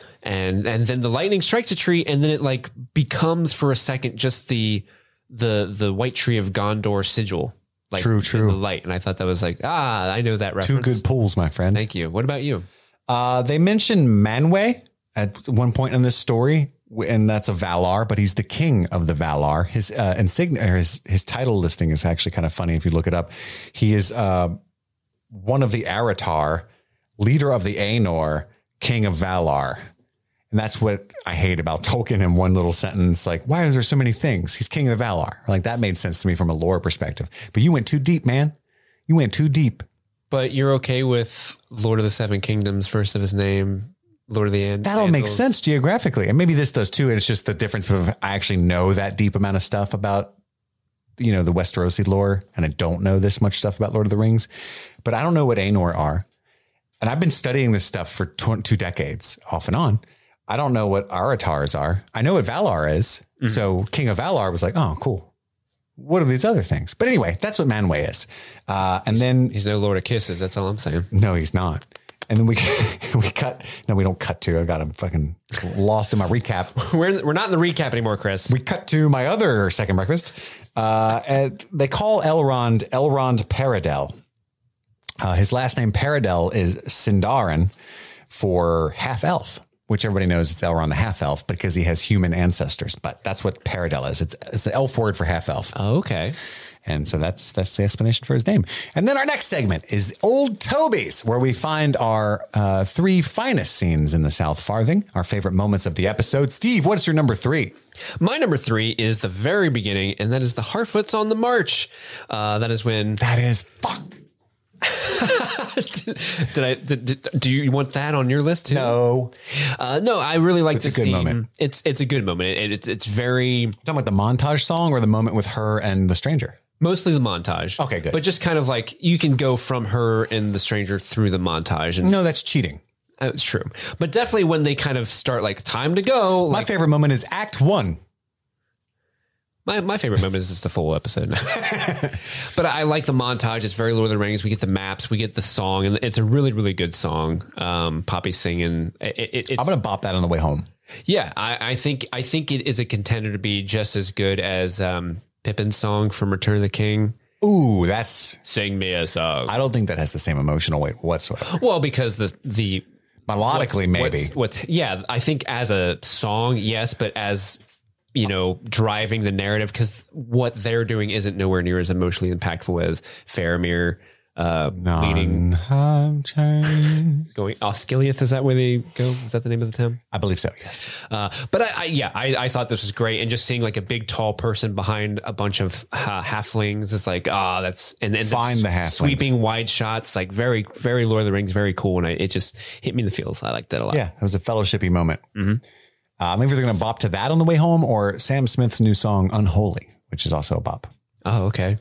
And and then the lightning strikes a tree, and then it like becomes for a second just the the the white tree of Gondor sigil. Like true, true. The light. And I thought that was like, ah, I know that reference. Two good pulls, my friend. Thank you. What about you? Uh, they mentioned Manwë at one point in this story. And that's a Valar, but he's the king of the Valar. His uh, insignia, or his his title listing is actually kind of funny if you look it up. He is uh, one of the Aratar, leader of the Aenor, king of Valar, and that's what I hate about Tolkien in one little sentence. Like, why is there so many things? He's king of the Valar. Like that made sense to me from a lore perspective. But you went too deep, man. You went too deep. But you're okay with Lord of the Seven Kingdoms, first of his name. Lord of the End. That all makes sense geographically. And maybe this does too. And it's just the difference of I actually know that deep amount of stuff about, you know, the Westerosi lore. And I don't know this much stuff about Lord of the Rings, but I don't know what Aenor are. And I've been studying this stuff for tw- two decades off and on. I don't know what Aratars are. I know what Valar is. Mm-hmm. So King of Valar was like, oh, cool. What are these other things? But anyway, that's what Manwë is. Uh, and he's, then he's no Lord of Kisses. That's all I'm saying. No, he's not. And then we we cut. No, we don't cut to. I got him fucking lost in my recap. We're we're not in the recap anymore, Chris. We cut to my other second breakfast. Uh, and they call Elrond Elrond Paradel. Uh, his last name Paradel is Sindarin for half elf, which everybody knows it's Elrond the half elf because he has human ancestors. But that's what Paradel is. It's it's the elf word for half elf. Oh, okay. And so that's that's the explanation for his name. And then our next segment is Old Toby's, where we find our uh, three finest scenes in the South Farthing, our favorite moments of the episode. Steve, what's your number three? My number three is the very beginning, and that is the Harfoots on the march. Uh, that is when... That is... Fuck. did I? Did, did, do you want that on your list too? No, uh, no. I really like it's the a good scene. moment. It's it's a good moment. It, it's it's very. You're talking about the montage song or the moment with her and the stranger? Mostly the montage. Okay, good. But just kind of like you can go from her and the stranger through the montage. And no, that's cheating. That's true. But definitely when they kind of start like time to go. My like, favorite moment is Act One. My my favorite moment is just the full episode. But I like the montage. It's very Lord of the Rings. We get the maps. We get the song. And it's a really, really good song. Um, Poppy singing. It, it, it's, I'm going to bop that on the way home. Yeah, I, I think I think it is a contender to be just as good as um, Pippin's song from Return of the King. Ooh, that's... Sing me a song. I don't think that has the same emotional weight whatsoever. Well, because the... the Melodically, what's, maybe. What's, what's yeah, I think as a song, yes, but as... you know, driving the narrative, because what they're doing isn't nowhere near as emotionally impactful as Faramir uh, leading, going Osgiliath. Is that where they go? Is that the name of the town? I believe so. Yes. Uh, but I, I yeah, I, I thought this was great, and just seeing like a big tall person behind a bunch of uh, halflings is like, ah, oh, that's and and find the halflings. Sweeping wide shots, like very very Lord of the Rings, very cool, and I, it just hit me in the feels. I like that a lot. Yeah, it was a fellowshipy moment. Mm-hmm. Uh, maybe they're going to bop to that on the way home, or Sam Smith's new song "Unholy," which is also a bop. Oh, okay.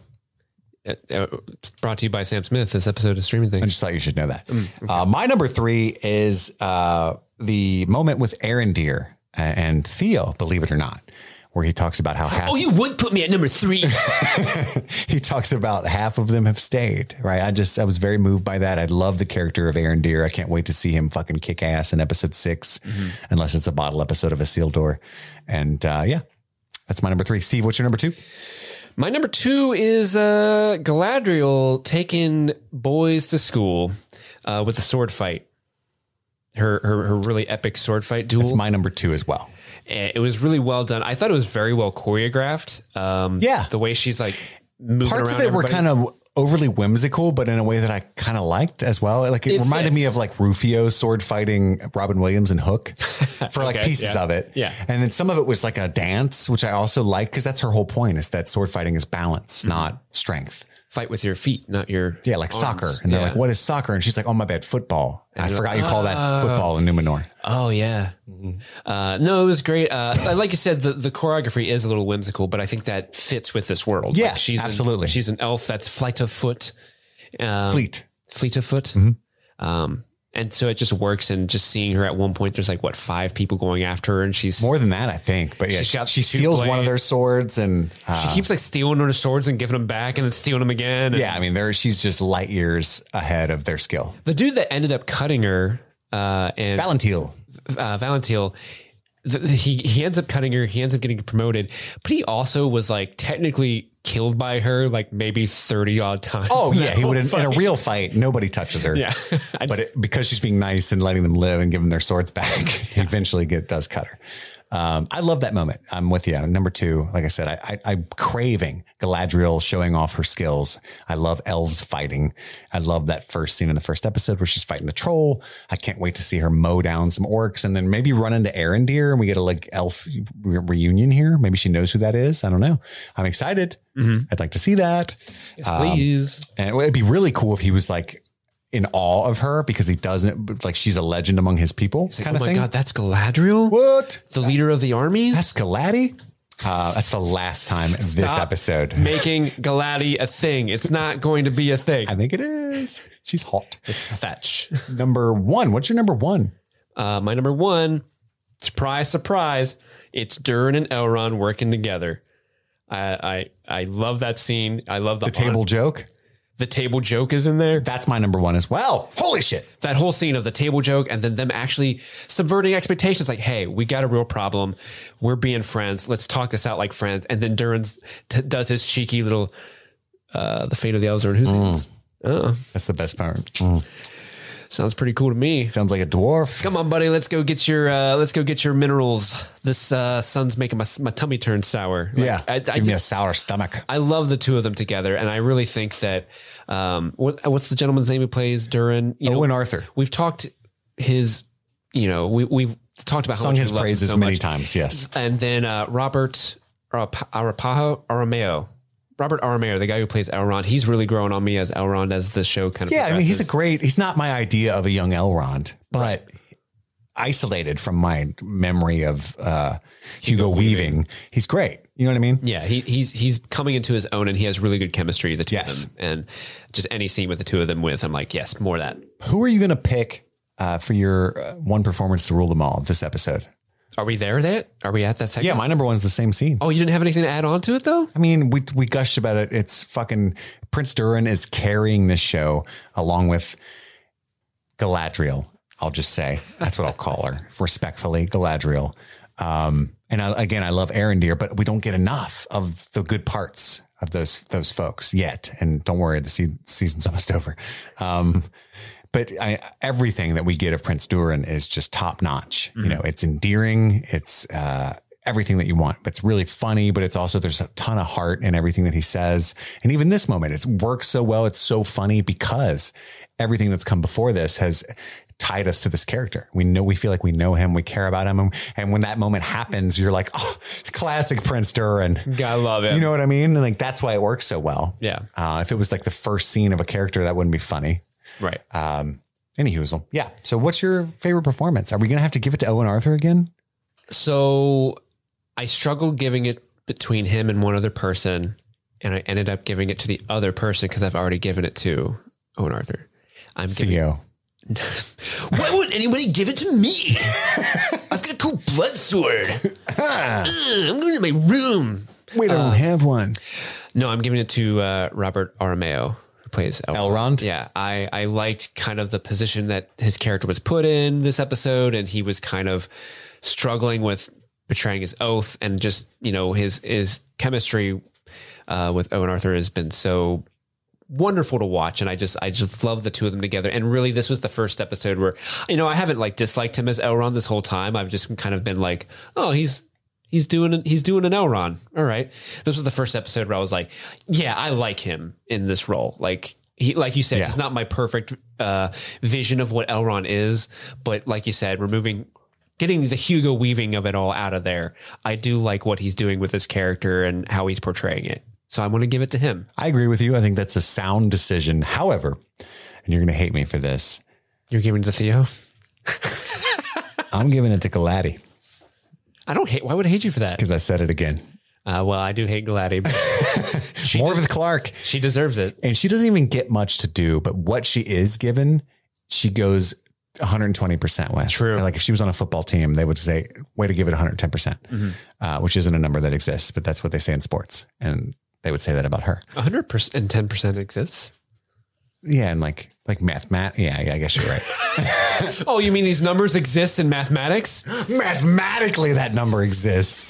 Uh, brought to you by Sam Smith. This episode of Streaming Things. I just thought you should know that. Mm, okay. uh, my number three is uh, the moment with Arondir and Theo. Believe it or not, where he talks about how half. Oh, you would put me at number three. He talks about half of them have stayed. Right. I just I was very moved by that. I love the character of Arondir. I can't wait to see him fucking kick ass in episode six, mm-hmm. unless it's a bottle episode of Isildur. And uh, yeah, that's my number three. Steve, what's your number two? My number two is uh, Galadriel taking boys to school uh, with the sword fight. Her, her her really epic sword fight duel. That's my number two as well. It was really well done. I thought it was very well choreographed. Um, yeah. The way she's like moving Parts around of it everybody. were kind of overly whimsical, but in a way that I kind of liked as well. Like it, It reminded fits. me of like Rufio sword fighting Robin Williams and Hook for like Okay, pieces yeah. of it. Yeah. And then some of it was like a dance, which I also like because that's her whole point is that sword fighting is balance, Mm-hmm. not strength. Fight with your feet, not your Yeah, like arms. soccer. And they're Yeah. like, what is soccer? And she's like, oh, my bad, football. And I you're forgot like, you call that football in Numenor. Oh yeah. Uh, no, it was great. Uh, like you said, the, the choreography is a little whimsical, but I think that fits with this world. Yeah, like she's absolutely. An, she's an elf that's flight of foot. Um, Fleet. Fleet of foot. Mm-hmm. Um, and so it just works. And just seeing her at one point, there's like what, five people going after her, and she's More than that, I think. But yeah, She's she, got she two steals one of blades. their swords and uh, she keeps like stealing her swords and giving them back and then stealing them again. And yeah, I mean, there she's just light years ahead of their skill. the dude that ended up cutting her, uh, and Valentil. uh, Valentil, the, he he ends up cutting her. He ends up getting promoted, but he also was like technically killed by her like maybe thirty odd times. Oh in yeah, that he whole would in, in a fight. real fight. Nobody touches her. Yeah, I but just- it, because she's being nice and letting them live and giving their swords back, he eventually get does cut her. Um, I love that moment. I'm with you. Number two, like I said, I, I, I'm craving Galadriel showing off her skills. I love elves fighting. I love that first scene in the first episode where she's fighting the troll. I can't wait to see her mow down some orcs and then maybe run into Arondir and we get a like elf re- reunion here. Maybe she knows who that is. I don't know. I'm excited. Mm-hmm. I'd like to see that. Yes, please. Um, and it would be really cool if he was like in awe of her because he doesn't like she's a legend among his people Like, kind oh of my thing. god, that's Galadriel. What? The leader of the armies. That's Galati? Uh, that's the last time this Stop episode. making Galati a thing. It's not going to be a thing. I think it is. She's hot. It's fetch. Number one. What's your number one? Uh, my number one, surprise, surprise. It's Durin and Elrond working together. I I, I love that scene. I love the, The table joke. The table joke is in there. That's my number one as well. Holy shit. That whole scene of the table joke and then them actually subverting expectations. Like, hey, we got a real problem. We're being friends. Let's talk this out like friends. And then Durin t- does his cheeky little, uh, the fate of the elves are in whose hands. Oh, That's the best part. Mm. sounds pretty cool to me. Sounds like a dwarf. Come on, buddy. Let's go get your, uh, let's go get your minerals. This, uh, sun's making my, my tummy turn sour. Like, Yeah. I, I Give me a just, sour stomach. I love the two of them together. And I really think that, um, what, what's the gentleman's name who plays Durin? You Owen know, Arthur. We've talked his, you know, we, we've talked about how Sung much his we love him praises so many much. times. Yes. And then, uh, Robert Arap- Arapaho Arameo, Robert Aramayo, the guy who plays Elrond, he's really growing on me as Elrond as the show kind of Yeah, I mean, he's a progresses. great, he's not my idea of a young Elrond, but isolated from my memory of uh, Hugo, Hugo Weaving, Weaving, he's great. You know what I mean? Yeah, he, he's he's coming into his own, and he has really good chemistry, the two yes. of them. And just any scene with the two of them with, I'm like, yes, more of that. Who are you going to pick uh, for your uh, one performance to rule them all this episode? Are we there? That Are we at that segment? Yeah, my number one is the same scene. Oh, you didn't have anything to add on to it, though? I mean, we we gushed about it. It's fucking Prince Durin is carrying this show along with Galadriel. I'll just say that's what I'll call her respectfully, Galadriel. Um, and I, again, I love Arondir, but we don't get enough of the good parts of those those folks yet. And don't worry, the se- season's almost over. Um, But I, everything that we get of Prince Durin is just top notch. Mm-hmm. You know, it's endearing. It's uh, everything that you want. But it's really funny. But it's also there's a ton of heart in everything that he says. And even this moment, it works so well. It's so funny because everything that's come before this has tied us to this character. We know, we feel like we know him. We care about him. And when that moment happens, you're like, oh, classic Prince Durin. I love it. You know what I mean? And like that's why it works so well. Yeah. Uh, if it was like the first scene of a character, that wouldn't be funny. Right. Um, Anywho, yeah. So what's your favorite performance? Are we going to have to give it to Owen Arthur again? So I struggled giving it between him and one other person. And I ended up giving it to the other person because I've already given it to Owen Arthur. I'm giving Theo. Why would anybody give it to me? I've got a cool blood sword. Ugh, I'm going to my room. We don't uh, have one. No, I'm giving it to uh, Robert Aramayo. Plays Elrond. Yeah. I, I liked kind of the position that his character was put in this episode. And he was kind of struggling with betraying his oath and just, you know, his, his chemistry uh, with Owen Arthur has been so wonderful to watch. And I just, I just love the two of them together. And really, this was the first episode where, you know, I haven't like disliked him as Elrond this whole time. I've just kind of been like, oh, he's, He's doing he's doing an Elrond. All right. This was the first episode where I was like, yeah, I like him in this role. Like he, like you said, yeah. He's not my perfect uh, vision of what Elrond is, but like you said, removing, getting the Hugo Weaving of it all out of there. I do like what he's doing with his character and how he's portraying it. So I'm going to give it to him. I agree with you. I think that's a sound decision. However, and you're going to hate me for this. You're giving it to Theo? I'm giving it to Galaddy. I don't hate. Why would I hate you for that? Because I said it again. Uh, well, I do hate Galaddy. More with Clark. She deserves it. And she doesn't even get much to do, but what she is given, she goes one hundred twenty percent with. True. Like if she was on a football team, they would say, way to give it one hundred ten percent, mm-hmm. uh, which isn't a number that exists, but that's what they say in sports. And they would say that about her. one hundred percent and ten percent exists? Yeah. And like, like math, math. Yeah, yeah, I guess you're right. Oh, you mean these numbers exist in mathematics? Mathematically, that number exists.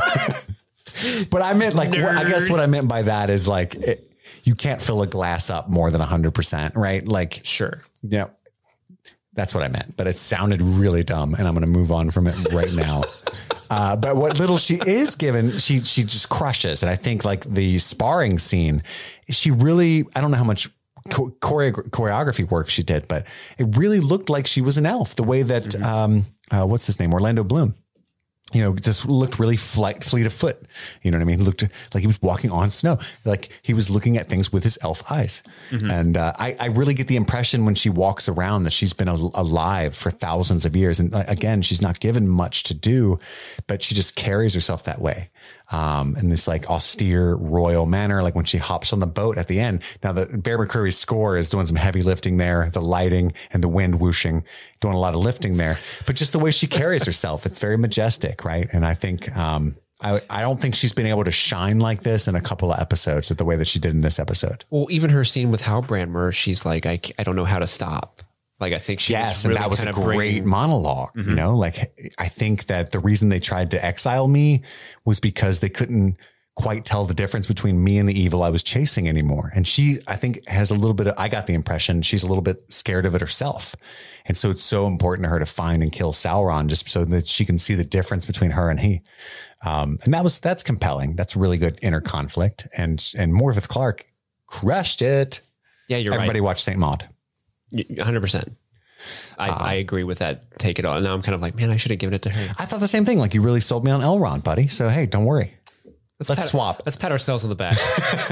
But I meant like, what, I guess what I meant by that is like, it, you can't fill a glass up more than one hundred percent, right? Like, sure. Yeah. You know, that's what I meant, but it sounded really dumb and I'm going to move on from it right now. Uh, but what little she is given, she, she just crushes. And I think like the sparring scene, she really, I don't know how much chore- choreography work she did, but it really looked like she was an elf the way that, mm-hmm. um, uh, what's his name? Orlando Bloom. You know, just looked really flight, fleet of foot. You know what I mean? Looked like he was walking on snow, like he was looking at things with his elf eyes. Mm-hmm. And uh, I, I really get the impression when she walks around that she's been al- alive for thousands of years. And uh, again, she's not given much to do, but she just carries herself that way. Um, in this like austere royal manner, like when she hops on the boat at the end. Now the Bear McCreary's score is doing some heavy lifting there, the lighting and the wind whooshing, doing a lot of lifting there, but just the way she carries herself, it's very majestic. Right. And I think, um, I, I don't think she's been able to shine like this in a couple of episodes at the way that she did in this episode. Well, even her scene with Halbrand where she's like, I, I don't know how to stop. Like, I think she yes, was really and that was kind a of great bringing, monologue. Mm-hmm. You know, like I think that the reason they tried to exile me was because they couldn't quite tell the difference between me and the evil I was chasing anymore. And she, I think, has a little bit of, I got the impression she's a little bit scared of it herself. And so it's so important to her to find and kill Sauron just so that she can see the difference between her and he. Um, and that was, that's compelling. That's really good inner conflict. And, and Morpeth Clark crushed it. Yeah, you're Everybody right. watch Saint Maud. one hundred percent. I, uh, I agree with that. Take it all. Now I'm kind of like, man, I should have given it to her. I thought the same thing. Like you really sold me on Elrond, buddy. So, hey, don't worry. Let's, let's pat, swap. Let's pat ourselves on the back.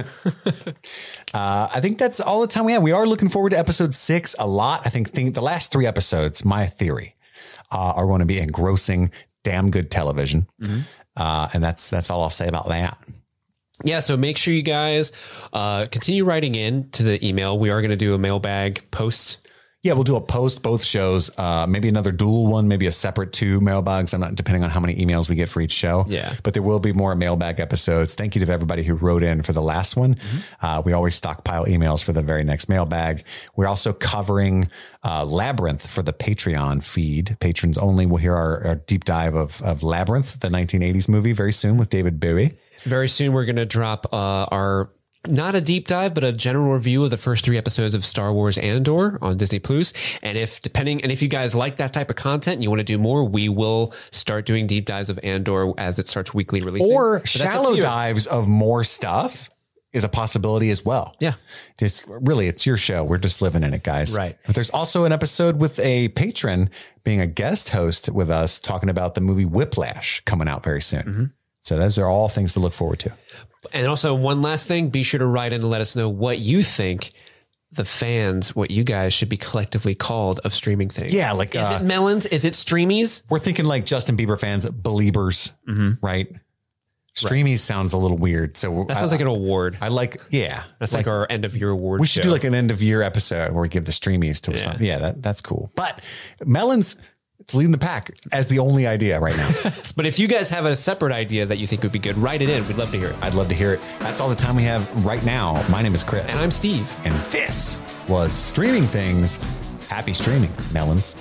uh, I think that's all the time we have. We are looking forward to episode six a lot. I think, think the last three episodes, my theory, uh, are going to be engrossing, damn good television. Mm-hmm. Uh, and that's that's all I'll say about that. Yeah, so make sure you guys uh, continue writing in to the email. We are going to do a mailbag post. Yeah, we'll do a post, both shows, uh, maybe another dual one, maybe a separate two mailbags. I'm not depending on how many emails we get for each show. Yeah. But there will be more mailbag episodes. Thank you to everybody who wrote in for the last one. Mm-hmm. Uh, we always stockpile emails for the very next mailbag. We're also covering uh, Labyrinth for the Patreon feed. Patrons only will hear our, our deep dive of, of Labyrinth, the nineteen eighties movie, very soon with David Bowie. Very soon, we're going to drop uh, our... not a deep dive, but a general review of the first three episodes of Star Wars Andor on Disney Plus. And if depending, and if you guys like that type of content and you want to do more, we will start doing deep dives of Andor as it starts weekly releasing. Or shallow dives of more stuff is a possibility as well. Yeah. Just really, it's your show. We're just living in it, guys. Right. But there's also an episode with a patron being a guest host with us talking about the movie Whiplash coming out very soon. Mm-hmm. So those are all things to look forward to. And also one last thing, be sure to write in and let us know what you think the fans, what you guys should be collectively called of streaming things. Yeah. Like, is uh, it melons? Is it streamies? We're thinking like Justin Bieber fans, Beliebers, mm-hmm. right? Streamies right. sounds a little weird. So that sounds I, like an award. I like, yeah. That's like, like our end of year award. We should show. do like an end of year episode where we give the streamies to yeah. something. Yeah, that, that's cool. But melons, it's leading the pack as the only idea right now. But if you guys have a separate idea that you think would be good, write it in. We'd love to hear it. I'd love to hear it. That's all the time we have right now. My name is Chris. And I'm Steve. And this was Streaming Things. Happy streaming, melons.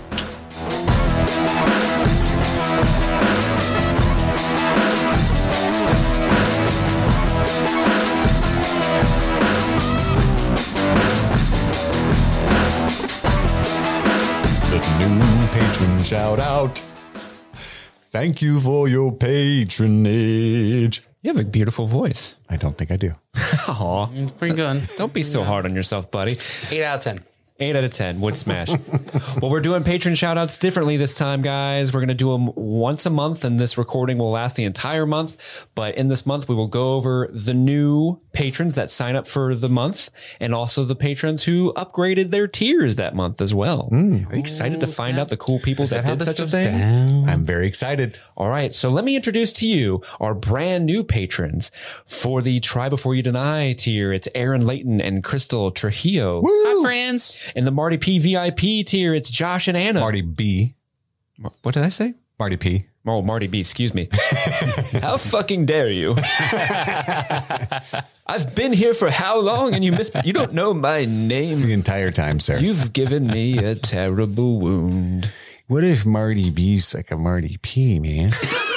New patron shout out. Thank you for your patronage. You have a beautiful voice. I don't think I do. Aw, it's pretty good. Don't be so hard on yourself, buddy. Eight out of ten. Eight out of ten. Would smash. Well, we're doing patron shout outs differently this time, guys. We're going to do them once a month, and this recording will last the entire month. But in this month, we will go over the new patrons that sign up for the month and also the patrons who upgraded their tiers that month as well. Mm. Are you excited to find out the cool people that, that did such a thing? Down? I'm very excited. All right. So let me introduce to you our brand new patrons for the Try Before You Deny tier. It's Aaron Layton and Crystal Trujillo. Woo! Hi, friends. In the Marty P V I P tier, it's Josh and Anna. Marty B. What did I say? Marty P. Oh, Marty B. Excuse me. How fucking dare you? I've been here for how long and you miss, you don't know my name. The entire time, sir. You've given me a terrible wound. What if Marty B's like a Marty P, man?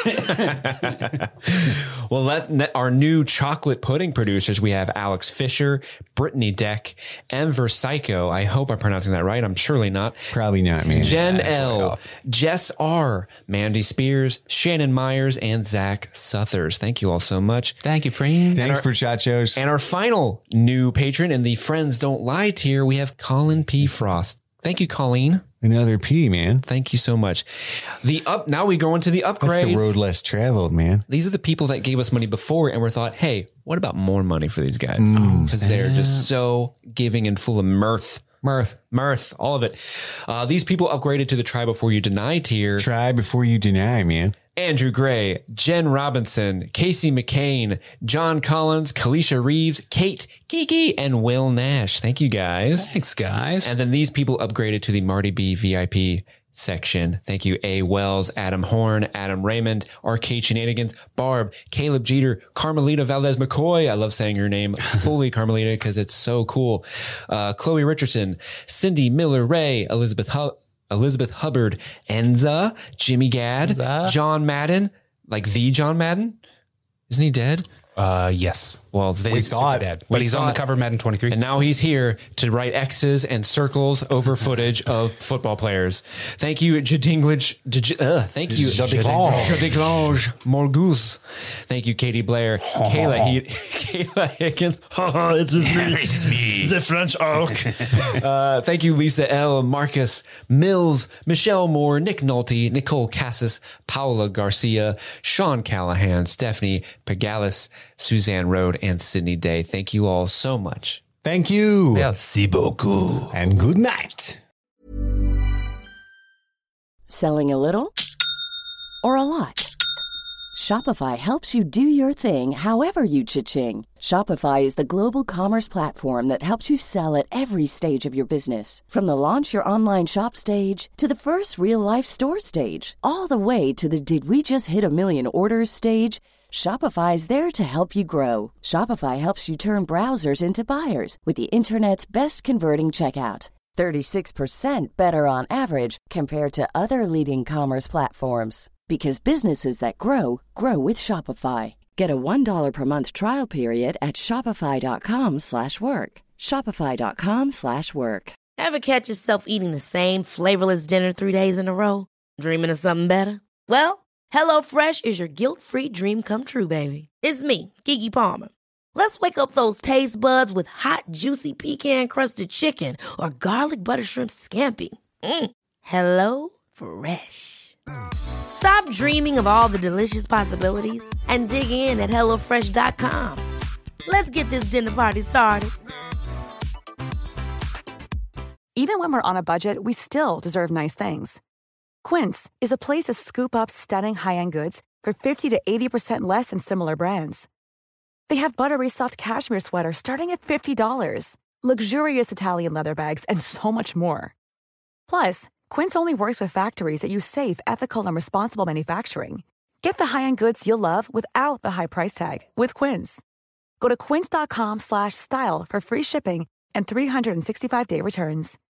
Well, that, our new chocolate pudding producers, we have Alex Fisher, Brittany Deck, Enver Psycho. I hope I'm pronouncing that right. I'm surely not. Probably not, man. Jen yeah, L, Jess R, Mandy Spears, Shannon Myers, and Zach Suthers. Thank you all so much. Thank you, friend. Thanks, our, muchachos. And our final new patron in the Friends Don't Lie tier, we have Colin P. Frost. Thank you, Colleen. Another P, man. Thank you so much. The up now we go into the upgrades. That's the road less traveled, man. These are the people that gave us money before and we thought, hey, what about more money for these guys? Because mm, they're just so giving and full of mirth. Mirth. Mirth. All of it. Uh, these people upgraded to the Try Before You Deny tier. Try Before You Deny, man. Andrew Gray, Jen Robinson, Casey McCain, John Collins, Kalisha Reeves, Kate, Kiki, and Will Nash. Thank you, guys. Thanks, guys. And then these people upgraded to the Marty B V I P section. Thank you, A. Wells, Adam Horn, Adam Raymond, Arcade Shenanigans, Barb, Caleb Jeter, Carmelita Valdez McCoy. I love saying your name fully, Carmelita, because it's so cool. Uh, Chloe Richardson, Cindy Miller Ray, Elizabeth Hull. Elizabeth Hubbard, Enza, Jimmy Gadd, Enza. John Madden, like the John Madden. Isn't he dead? Uh, yes. Well, they We thought- Dead. we But he's on the thought- cover of Madden twenty-three. And now he's here to write X's and circles over footage of football players. Thank you, Jadinglage. J- uh, thank you, Jadinglage. Jadinglage Morgus. Thank you, Katie Blair, Kayla, he- Kayla Higgins. It's just me. It's me. The French Oak. uh, thank you, Lisa L, Marcus Mills, Michelle Moore, Nick Nolte, Nicole Cassis, Paula Garcia, Sean Callahan, Stephanie Pagalis, Suzanne Rode, and Sydney Day. Thank you all so much. Thank you. Merci beaucoup. And good night. Selling a little or a lot? Shopify helps you do your thing however you cha-ching. Shopify is the global commerce platform that helps you sell at every stage of your business. From the launch your online shop stage to the first real life store stage, all the way to the did we just hit a million orders stage. Shopify is there to help you grow. Shopify helps you turn browsers into buyers with the internet's best converting checkout. thirty-six percent better on average compared to other leading commerce platforms. Because businesses that grow, grow with Shopify. Get a one dollar per month trial period at shopify.com slash work. Shopify.com slash work. Ever catch yourself eating the same flavorless dinner three days in a row? Dreaming of something better? Well, HelloFresh is your guilt-free dream come true, baby. It's me, Keke Palmer. Let's wake up those taste buds with hot, juicy pecan-crusted chicken or garlic butter shrimp scampi. Mm. Hello Fresh. Stop dreaming of all the delicious possibilities and dig in at hello fresh dot com. Let's get this dinner party started. Even when we're on a budget, we still deserve nice things. Quince is a place to scoop up stunning high-end goods for fifty to eighty percent less than similar brands. They have buttery soft cashmere sweaters starting at fifty dollars, luxurious Italian leather bags, and so much more. Plus, Quince only works with factories that use safe, ethical, and responsible manufacturing. Get the high-end goods you'll love without the high price tag with Quince. Go to quince.com slash style for free shipping and three sixty-five day returns.